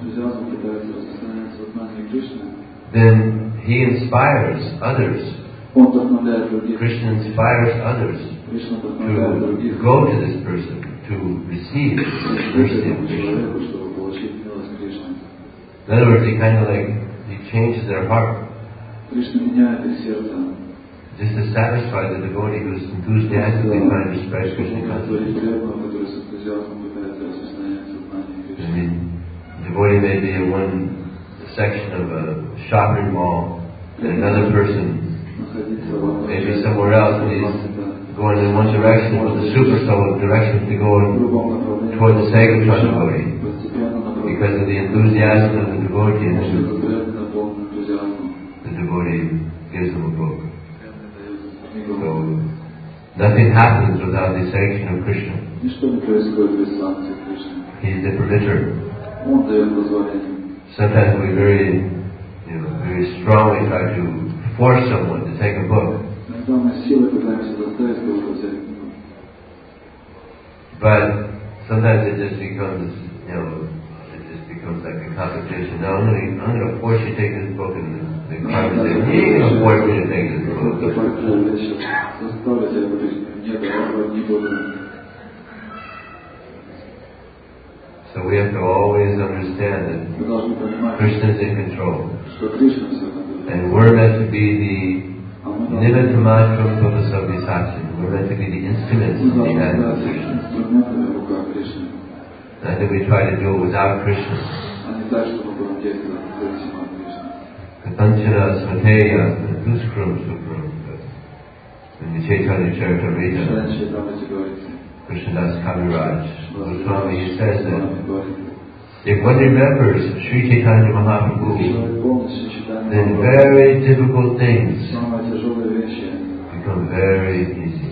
then he inspires others. Krishna inspires others to go to this person, to receive the mercy of Krishna. In other words, he kind of like, he changes their heart. Just to satisfy the devotee who's enthusiastically trying to spread Krishna consciousness. I mean, the devotee may be in one section of a shopping mall, and another person may be somewhere else, and he's going in one direction, but the super soul direction to go toward the Sagatron devotee. Because of the enthusiasm of the devotee, and the devotee gives him a book. So, nothing happens without the sanction of Krishna. He's the permitter. Sometimes we very, you know, very strongly try to force someone to take a book. But sometimes it just becomes, you know, it just becomes like a competition. No, I'm going to, I'm going to force you to take this book, and the Karma says, you ain't going to force me to take this book. So we have to always understand that Krishna is in control. And we're meant to be the Nimittamatra Bhavasabhyasachin. We're meant to be the instruments in the hand of Krishna. And I think we try to do it without Krishna. Katanchana Smateya Duskram Sukram. In the Chaitanya Charitamrita, Krishnadas Kaviraj Goswami, he says that if one remembers Sri Chaitanya Mahaprabhu, then very difficult things become very easy.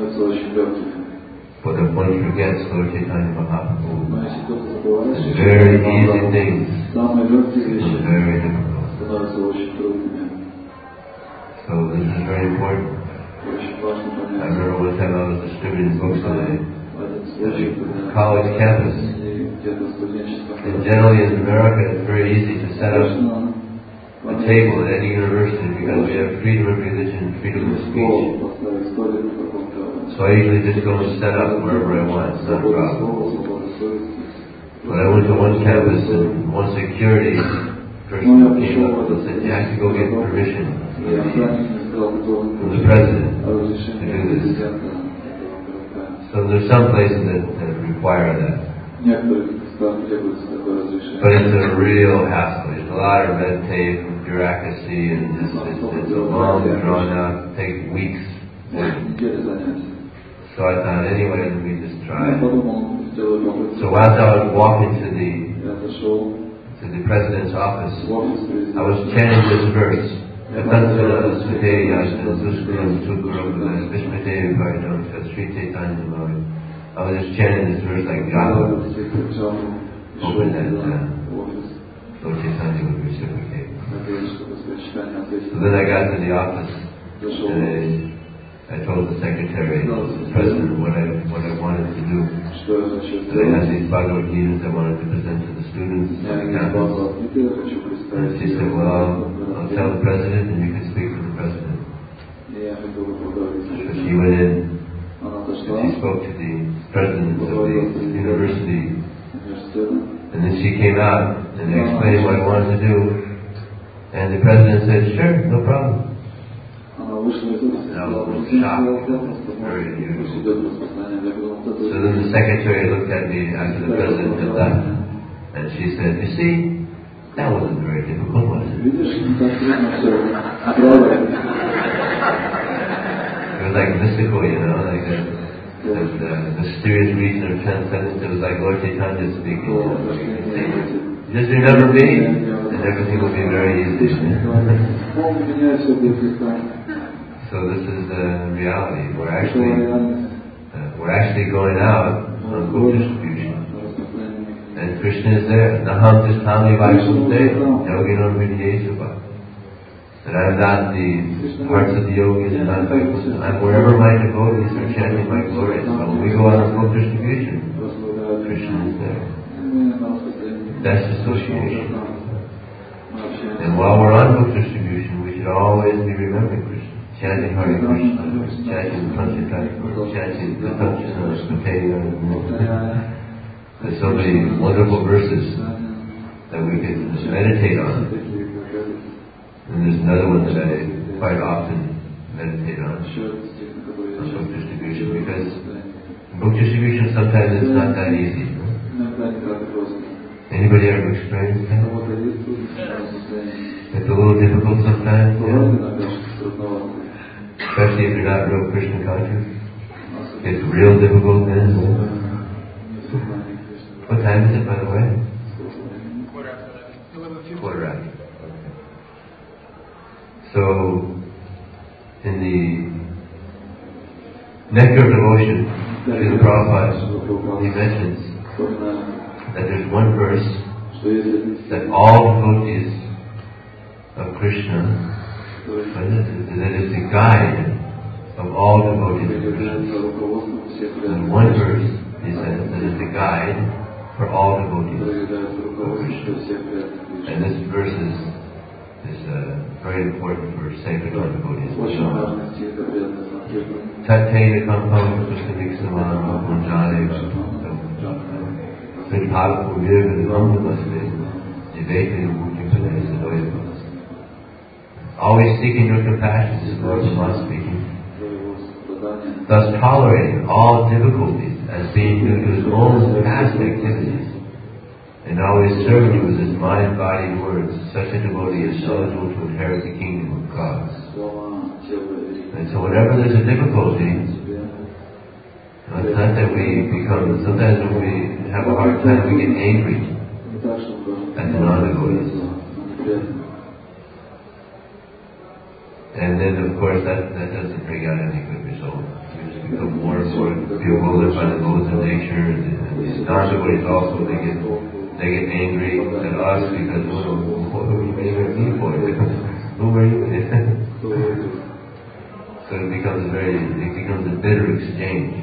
But if one forgets Lord Chaitanya Mahaprabhu, then very easy things become very difficult. So this is very important. I remember one time I was distributing books on a college campus. And generally in America it's very easy to set up a table at any university because we have freedom of religion, freedom of speech. So I usually just go and set up wherever I want, it's not a problem. But I went to one campus and one security person came up and said, you have to go get permission from the president to do this. So there's some places that, that require that. But it's a real hassle. There's a lot of red tape, bureaucracy, and just, it's, it's a long, drawn out, take weeks. So I thought, anyway, let me just try. So as I was walking to the to the president's office, I was chanting this verse. I was just chanting this verse like Java. Hoping that uh, Lord Chaitanya would reciprocate. So then I got to the office and I, I told the secretary, the president, what I what I wanted to do. That I had these Bhagavad Gitas I wanted to present to the students on the campus. And she said, well, I'll tell the president and you can speak to the president. So she went in and she spoke to the president of the university. And then she came out and explained what I wanted to do. And the president said, sure, no problem. And I was shocked. Very unusual. So then the secretary looked at me after the president had left. And she said, you see, that wasn't very difficult, was it? It was like mystical, you know, like a, a, a mysterious region of transcendence. It was like Lord Chaitanya speaking. Just remember me, and everything will be very easy. So this is the reality. We're actually uh, we're actually going out on book distribution. And Krishna is there. Naham Tisthami Vaikunthe Yoginor Vidyesava. That I'm not the hearts of the yogis and not Vaikuntha. I'm wherever my devotees are chanting my glory. So when we go out on book distribution, Krishna is there. That's association. And while we're on book distribution, we should always be remembering Krishna, chanting Hare Krishna, chanting Panchatakra, chanting the Panchatakra. There's so many wonderful verses that we can meditate on. And there's another one that I quite often meditate on, on book distribution, because book distribution sometimes it's not that easy. Anybody ever experienced that? It's a little difficult sometimes, yeah? Especially if you're not real Krishna conscious. It's real difficult then. What time is it, by the way? Quarter after eleven. Quarter after. Okay. So, in the Nectar of Devotion, Srila Prabhupada, he mentions that there's one verse that all devotees of Krishna, that is the guide of all devotees of Krishna. And one verse, he says, that is the guide for all devotees of Krishna. And this verse is, is uh, very important for Sankirtan devotees. Tattena kampam kustamiksavam munjane Vidbhava Virga Namaste Jiveka Mukti Padaya Sadoya. Always seeking your compassion, this is Lord Brahma speaking. Thus tolerating all difficulties as being due to his own past activities, and always serving you with his mind, body, and words, such a devotee is eligible to inherit the kingdom of God. And so whenever there's a difficulty, it's not that we become, sometimes when we have a hard time, we get angry at the non-devotees. And then, of course, that, that doesn't bring out any good result. We just become more and more bewildered by the laws of nature. And, and these non-devotees also, they get they get angry at us because, oh, what are you angry at me for? Who are you? So it becomes very, it becomes a bitter exchange.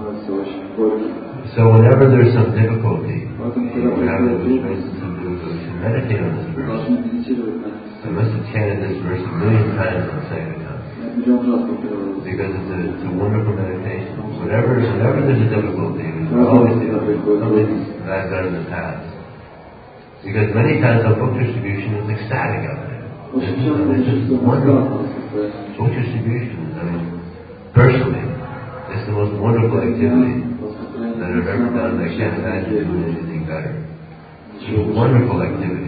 So whenever there's some difficulty, we're having a experience of difficulty, we should meditate on this verse. I must have chanted this verse a million times on Sankirtan, because it's a, it's a wonderful meditation. Whenever, whenever there's a difficulty, we should always do something that I've done in the past. Because many times our book distribution is ecstatic out there. It's just, it's just wonderful. Book distribution, I mean, personally, it's the most wonderful activity that I've ever done. I can't imagine doing anything better. It's a wonderful activity.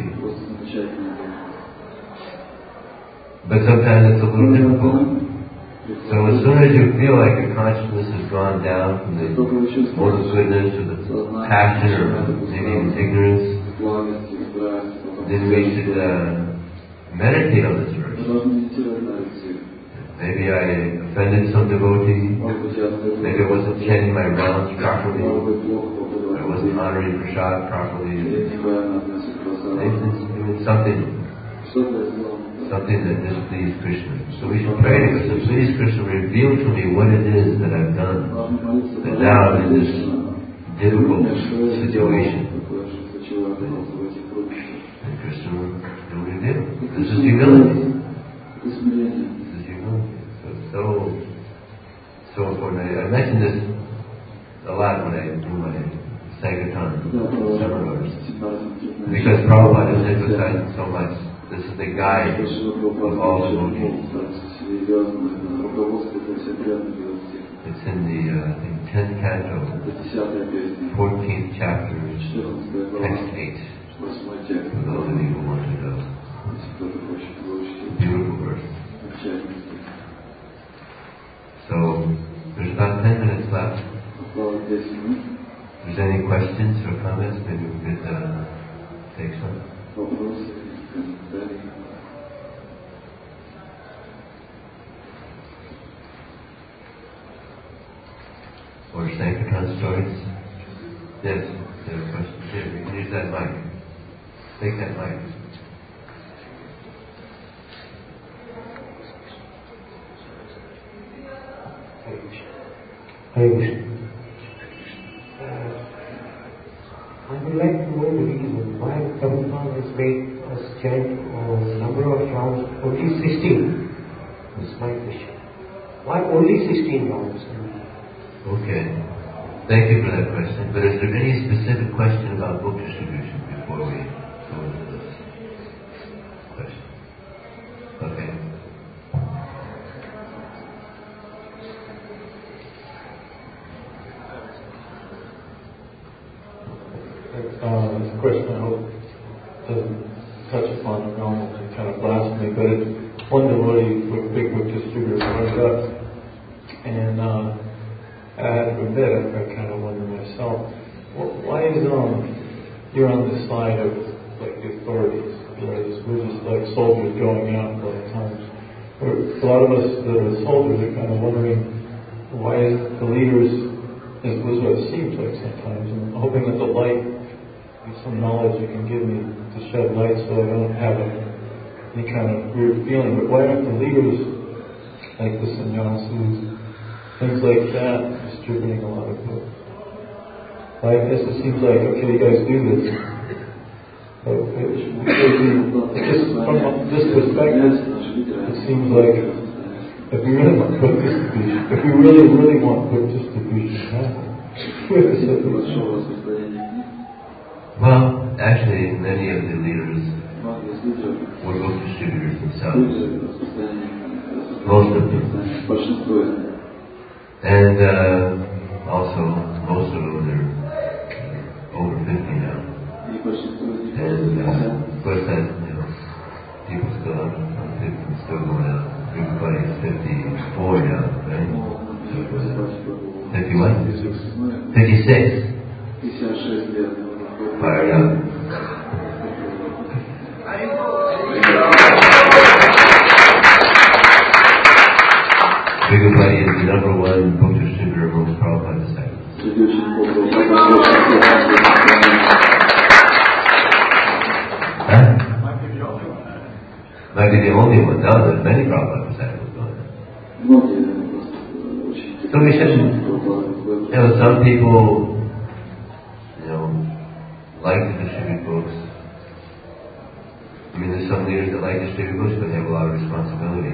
But sometimes it's a little difficult. So as soon as you feel like your consciousness has gone down from the mortal goodness or the passion or maybe even ignorance, then we should uh, meditate on this verse. Maybe I offended some devotee. Maybe I wasn't chanting my rounds properly. I wasn't honoring Prasad properly. Maybe doing something, something that displeased Krishna. So we should pray to Krishna. Please, Krishna, reveal to me what it is that I've done. That now I'm in this difficult situation. And Krishna will reveal. This is humility. This is humility. So it's so, so important. I, I mention this a lot when I do my Sankirtan seminars. Because Prabhupada has emphasized so much. This is the guide of all devotees. It's in the uh, in tenth canto, fourteenth chapter, text eight. For those of you who want to know. Beautiful verse. So there's about ten minutes left. If there's any questions or comments, maybe we could uh, take some. Or Sankirtan stories? Yes, there are questions. Here, you can use that mic. Take that mic. Hare Krishna. Uh, I would like to know the reason why Prabhupada has made us chant a number of rounds, only sixteen. That's my question. Why only sixteen dollars? Okay. Thank you for that question. But is there any specific question about book distribution before we go into this question? Okay. Uh, this question I hope doesn't touch upon the realm of kind of blasphemy, but it's one devotee with a big book distributor brought it up, and uh, I have to admit, I, I kind of wonder myself, why is um you're on the side of like the authorities, whereas we're just like soldiers going out a lot of times. We're, a lot of us that are soldiers are kind of wondering why isn't the leaders, as was what it seems like sometimes, and hoping that the light, some knowledge you can give me to shed light so I don't have a, any kind of weird feeling. But why aren't the leaders like the sannyasis, things like that, distributing a lot of books? Why, I guess it seems like, okay, you guys do this. But it should be, just from this perspective, it seems like if we really want book distribution, if we really, really want book distribution to happen, we have to set this. Well, actually, many of the leaders were book distributors themselves. Most of them. And uh, also, most of them are over fifty now. And uh, of course, that, you know, people still up, fifty, still going out. Everybody's fifty-four now, right? fifty what? fifty-six. Fired up. Everybody is the number one book distributor amongst Prabhupada disciples. Huh? Might be the only one. Might be the only one. No, there's many Prabhupada disciples going on. So we shouldn't, you know, some people, you know, like to distribute books. I mean, there's some leaders that like to distribute books, but they have a lot of responsibility.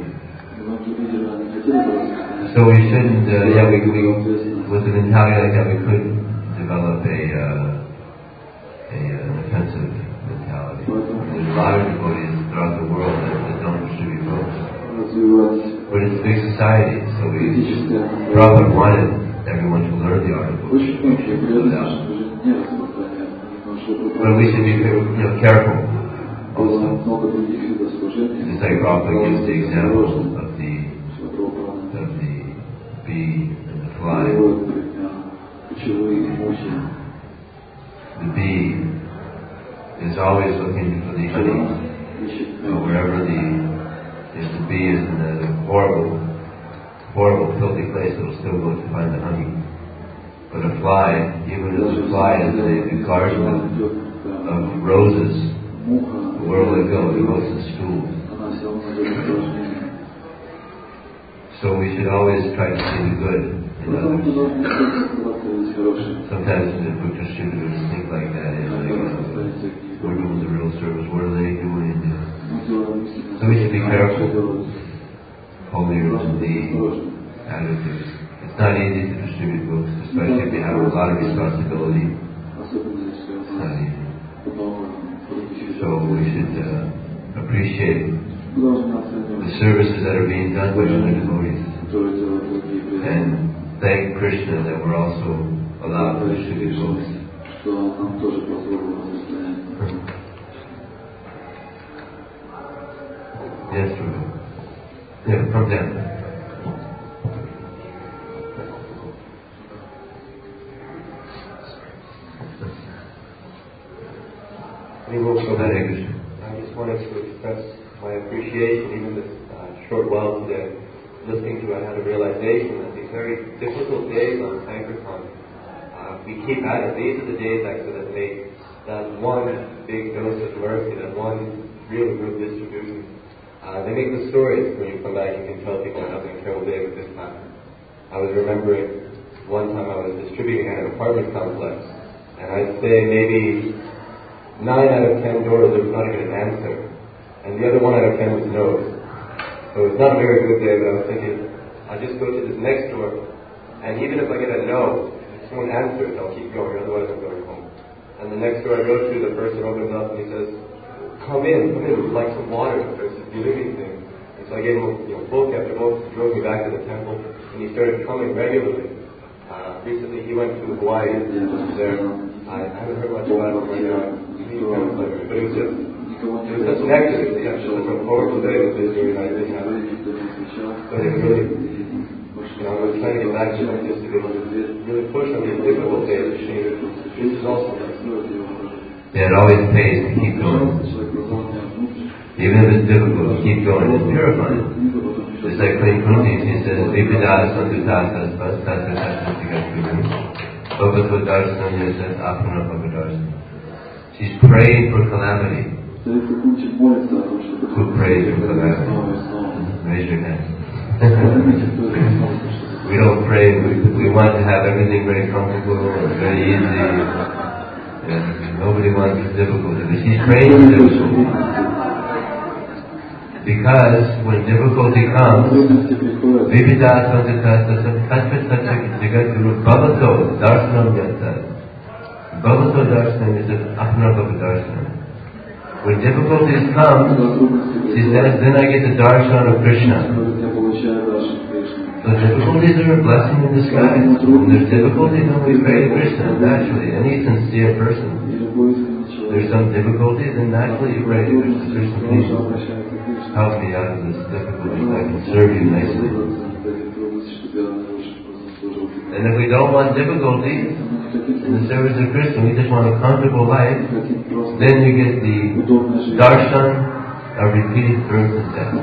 So we shouldn't, uh, yeah, we, we, with an mentality like that, we could develop a, uh, a uh, defensive mentality. There's a lot of devotees throughout the world that, that don't distribute books. But it's a big society, so we probably wanted everyone to learn the art of books. But we should be, you know, careful also. Just like Prabhupada gives the example of the of the bee and the fly. The bee is always looking for the honey. So wherever the if the bee is in a horrible, horrible, filthy place, it'll still go to find the honey. But a fly, even if the fly is in a garden of, of roses, where will it go? It goes to stool. So we should always try to see the good in others. Sometimes the book distributors think like that. You know, like, uh, we're doing the real service. What are they doing? You know? So we should be careful. Holier to the attitudes. It's not easy to distribute books, especially if you have a lot of responsibility. It's not easy. So we should uh, appreciate the services that are being done by other devotees. And thank Krishna that we're also allowed to distribute books. Yes, Ruben. Yeah, come down. I just wanted to express my appreciation, even this uh, short while today, listening to it, I had a realization that these very difficult days on Sankirtan, uh, we keep at it. These are the days actually that make that one big dose of mercy, that one real good distribution. Uh, they make the stories when you come back. You can tell people are having a terrible day with this time. I was remembering one time I was distributing at an apartment complex, and I'd say maybe nine out of ten doors there was not even an answer, and the other one out of ten was no's. So it's not a very good day, but I was thinking, I'll just go to this next door, and even if I get a no, if someone answers, I'll keep going, otherwise I'm going home. And the next door I go to, the person opens up and he says, come in, come in, would you like some water? There's this living thing. And so I gave him a you know, book after book, he drove me back to the temple, and he started coming regularly. Uh, recently he went to Hawaii, and was there. I haven't heard much about him right now, but it was just, it was such an exodus, yeah, it was a powerful day that this really nice thing happened. So it really, you know, I was trying to get back to him just to be able to really push on these difficult days. This is also nice. Yeah, it always pays to keep going. Even if it's difficult, keep going. It's purifying. Just like Queen Kunti, she says, Vipidas Santutasas Vastasas Tasasigatruvam Bhavato Darsana Yasas Apana Bhavadarsana. She's praying for calamity. Who prays for calamity? Raise your hand. We don't pray, we, we want to have everything very comfortable and very easy. Yeah, nobody wants difficulty, but she's praying for difficulty. Because when difficulty comes, Vividas Santatasa Tattva Tattva Jagatguru Bhavato Darsanam Yasas. Bhavato Darsanam is an Apna Bhavadarsana. When difficulties come, she says, then I get the darshan of Krishna. So difficulties are a blessing in disguise. When there's difficulties, then we pray to Krishna, naturally. Any sincere person. There's some difficulties, and naturally you pray to Krishna. Krishna, please help me out of this difficulty so I can serve you nicely. And if we don't want difficulty in the service of Krishna, we just want a comfortable life, then you get the darshan of repeated birth and death.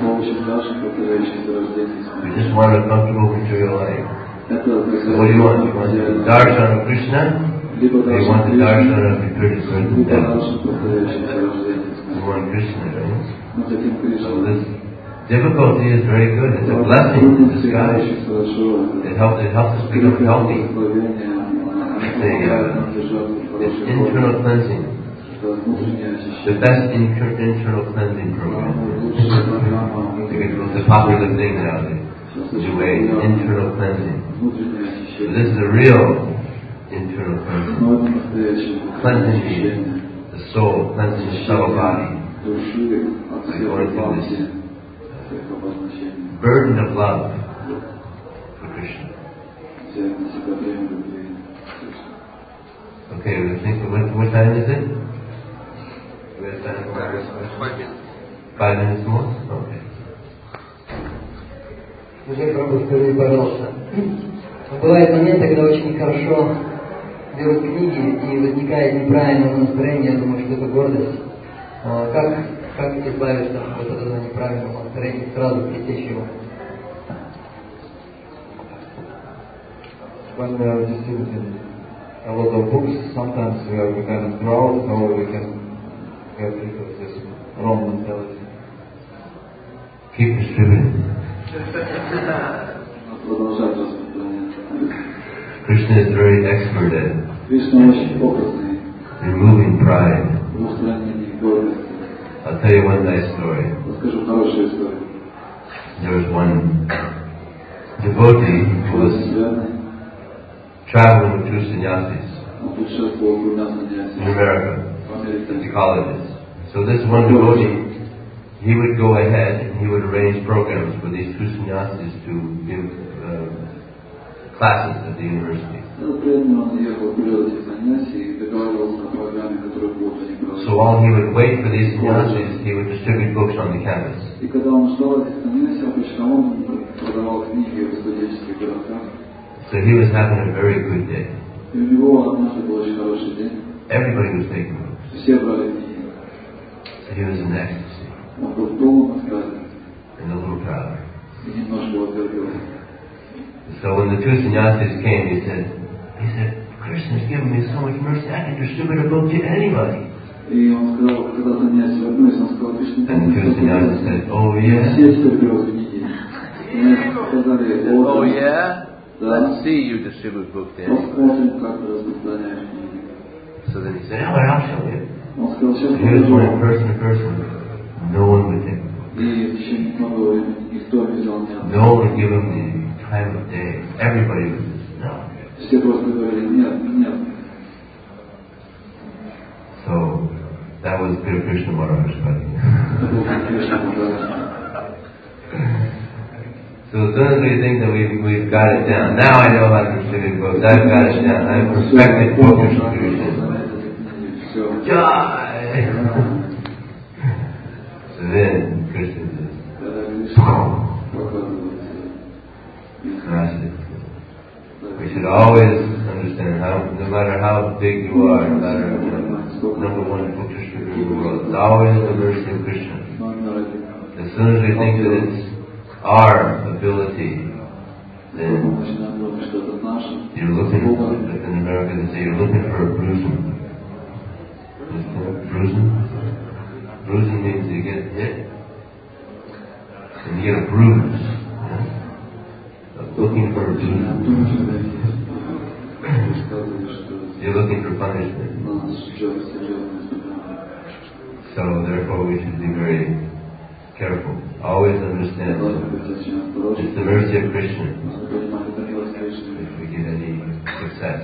We just want a comfortable material life. So what do you want? You want the darshan of Krishna, or you want the darshan of repeated birth and death? You want Krishna, right? So this difficulty is very good. It's a blessing in disguise. It helps, it helps us become healthy. It's, a, uh, it's internal cleansing. The best inter- internal cleansing program. It's a popular thing nowadays. New age, internal cleansing. So this is a real internal cleansing. Cleansing the soul, cleansing the subtle body. By going through this burden of love for Krishna. Okay, we think what, what time is it? We have time for five minutes. Five minutes more? Okay. Мужей Прабху, скажи, пожалуйста, бывают моменты, когда очень хорошо берут книги и возникает неправильное настроение, я думаю, что это гордость. Как, как избавиться от этого неправильного настроения, сразу пресечь его? When we are distributing a lot of books, sometimes we are kind of proud how we can get rid of this wrong mentality. Keep distributing. Krishna is very expert at removing pride. I'll tell you one nice story. There was one devotee who was traveling with two sannyasis in America, to colleges. So this one devotee, he would go ahead and he would arrange programs for these two sannyasis to give uh, classes at the university. So while he would wait for these sannyasis, he would distribute books on the campus. So he was having a very good day. Everybody was taking books. So he was in ecstasy. And a little proud. So when the two sannyasis came, he said, he said, Krishna's given me so much mercy, I can distribute a book to anybody. And the two sannyasis said, oh yeah? Oh yeah? Let's see you distribute book to anybody. So then he said, oh, I'll show you. So he was going person to person. No one would take the book. No one would give him the time of day. Everybody was just, no. So, that was Pure Krishna Maharaj. So as soon as we think that we've, we've got it down, now I know how to distribute books, I've got it down, I've perfected book distribution. Jai! So then, Krishna just, smash it. We should always understand, how, no matter how big you are, no matter, you know, number one book distributor in the world, it's always the mercy of Krishna. As soon as we think that it's our ability, then you're looking, like in America they say, you're looking for a bruising. Bruising? Bruising means you get hit, and you get a bruise. Yeah? So looking for a bruise. You're looking for punishment. So therefore we should be very careful. Always understand that it's the mercy of Krishna if we get any success.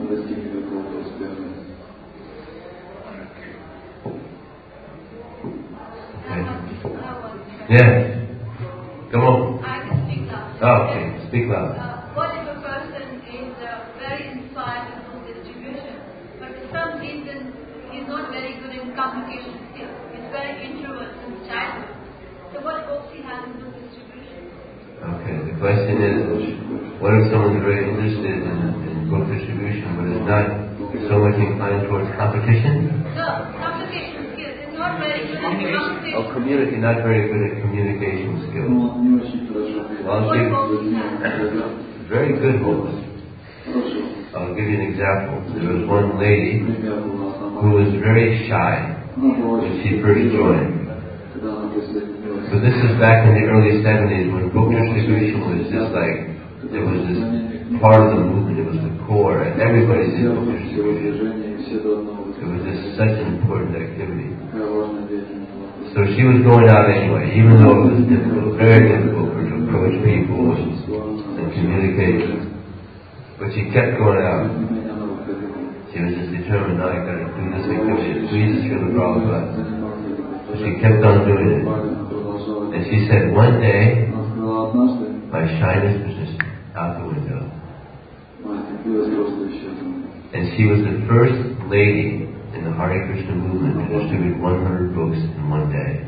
Okay. Yeah. Come on. I can speak loud. Oh, okay. Speak loud. Uh, what if a person is uh, very inspired in book distribution, but for some reason he's not very good in communication skills. He's very introvert since childhood. So what hopes he has in book distribution? Okay, the question is, what if someone's very interested in, in book distribution but is not so much inclined towards competition? No, communication skills. He's not very good at communication. Oh, community, not very good at communication skills. I'll What give hopes he has? very good hopes. I'll give you an example. There was one lady who was very shy when she first joined. So this is back in the early seventies when book distribution was just like, it was just part of the movement, it was the core, and everybody did book distribution. It was just such an important activity. So she was going out anyway, even though it was difficult, very difficult for her to approach people and, and communicate. But she kept going out. She was just determined, no, I gotta do this activity, it pleases Srila Prabhupada. So she kept on doing it. And she said one day, my shyness was just out the window. And she was the first lady in the Hare Krishna movement to distribute one hundred books in one day.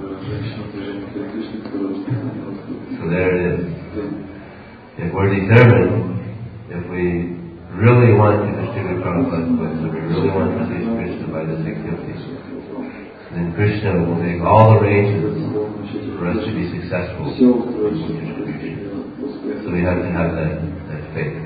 So there it is. If we're determined, if we really want to distribute Prabhupada's books, if we really want to please Krishna by this activity, then Krishna will make all arrangements for us to be successful in book distribution. So we have to have that, that faith.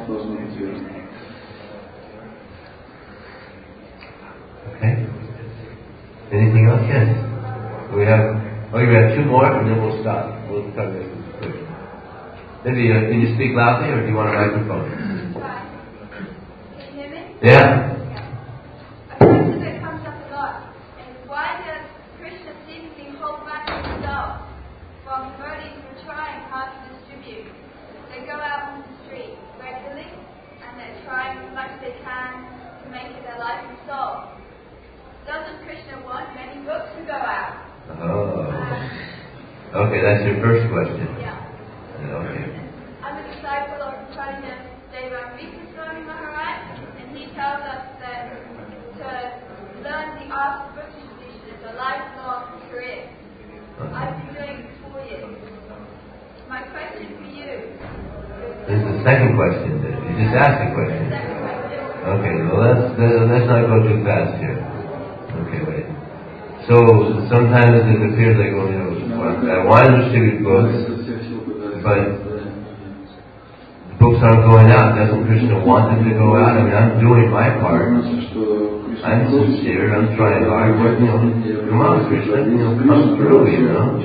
Okay? Anything else? Yes. We have, oh, we have two more and then we'll stop. We'll start this quick. Maybe, uh, can you speak loudly or do you want a microphone? Can you hear me? Yeah. A question that comes up a lot is why does Krishna seemingly hold back himself from devotees who are trying hard to distribute? They go out on the street regularly and they're trying as much as they can to make it their life and soul. Doesn't Krishna want many books to go out? Oh. Okay, that's your first question. Yeah. Okay. I'm a disciple of Pradina Devamrita Swami Maharaj, and he tells us that to learn the art of book distribution is a lifelong career. I've been doing it for four years. My question for you is... This is the second question. You just asked the question. Second question. Okay, well let's, let's not go too fast here. Okay, wait. So sometimes it appears like, oh, you know, I want to distribute books, but the books aren't going out. Doesn't Krishna want them to go out? I mean, I'm doing my part. I'm sincere. I'm trying hard. But, you know, come on, Krishna, you know, come through, you know.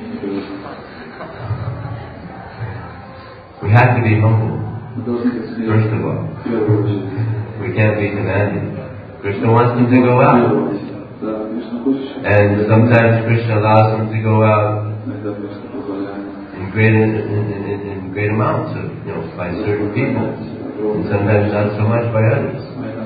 We have to be humble, first of all. We can't be demanding. Krishna wants them to go out. And sometimes Krishna allows them to go out in great, in, in, in, in great amounts of, you know, by certain people, and sometimes not so much by others.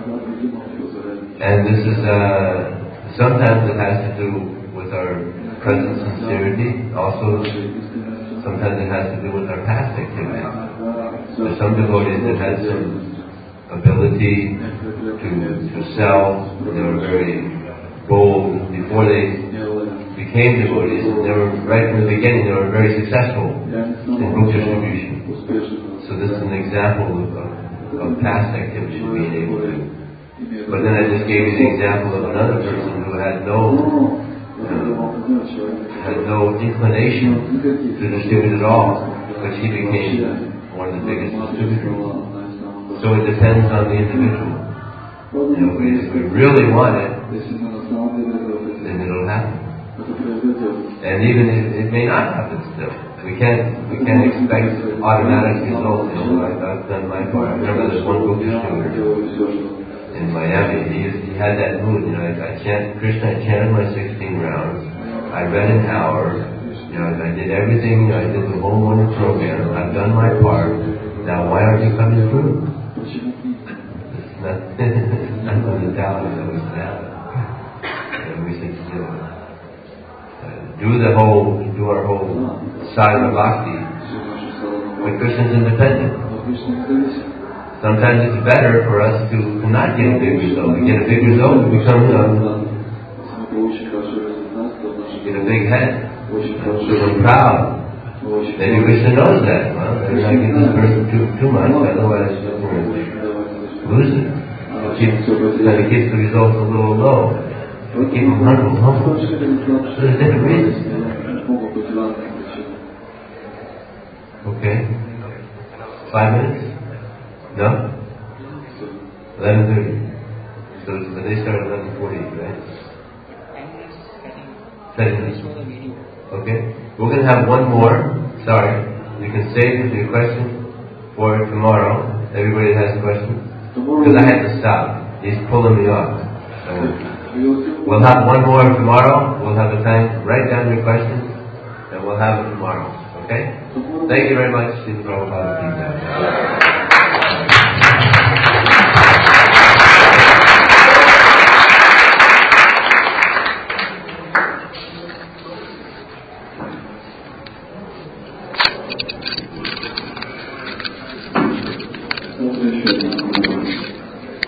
And this is, uh, sometimes it has to do with our present sincerity, also sometimes it has to do with our past activity. There's some devotees that had some ability to, to sell, they were very bold before they became devotees. They were, right from the beginning, they were very successful in book distribution. So this is an example of, of, of past activity being able to. But then I just gave you the example of another person who had no uh, had no inclination to distribute at all, but he became one of the biggest distributors. So it depends on the individual. You know, if we really want it, then it'll happen. And even if it may not happen still. We can't we can't expect automatic results. You know, I've, I've done my part. I remember there's one book distributor in Miami. He, he had that mood, you know, I, I chant Krishna, I chanted my sixteen rounds, I read an hour, you know, I did everything, I did the whole morning program, I've done my part, now why aren't you coming through? It's not, it's not the mentality that was that. You know, we said, you know, uh, do the whole, do our whole sadhana bhakti, but Krishna's independent. Sometimes it's better for us to not get a big result. We get a big result, we become, um, get a big head, become proud. Maybe Krishna knows that. Well, better not give this person too too much, otherwise we'll lose it. We'll keep, kind of keep the results a little low. We keep them humble, humble. So there's different reasons. Okay. Five minutes? No? eleven thirty. So but they start at eleven forty, right? Ten minutes. Okay. We're going to have one more. Sorry. You can save your question for tomorrow. Everybody has a question? Because I had to stop. He's pulling me off. So we'll have one more tomorrow. We'll have a time. Write down your questions. And we'll have it tomorrow. Okay? Thank you very much.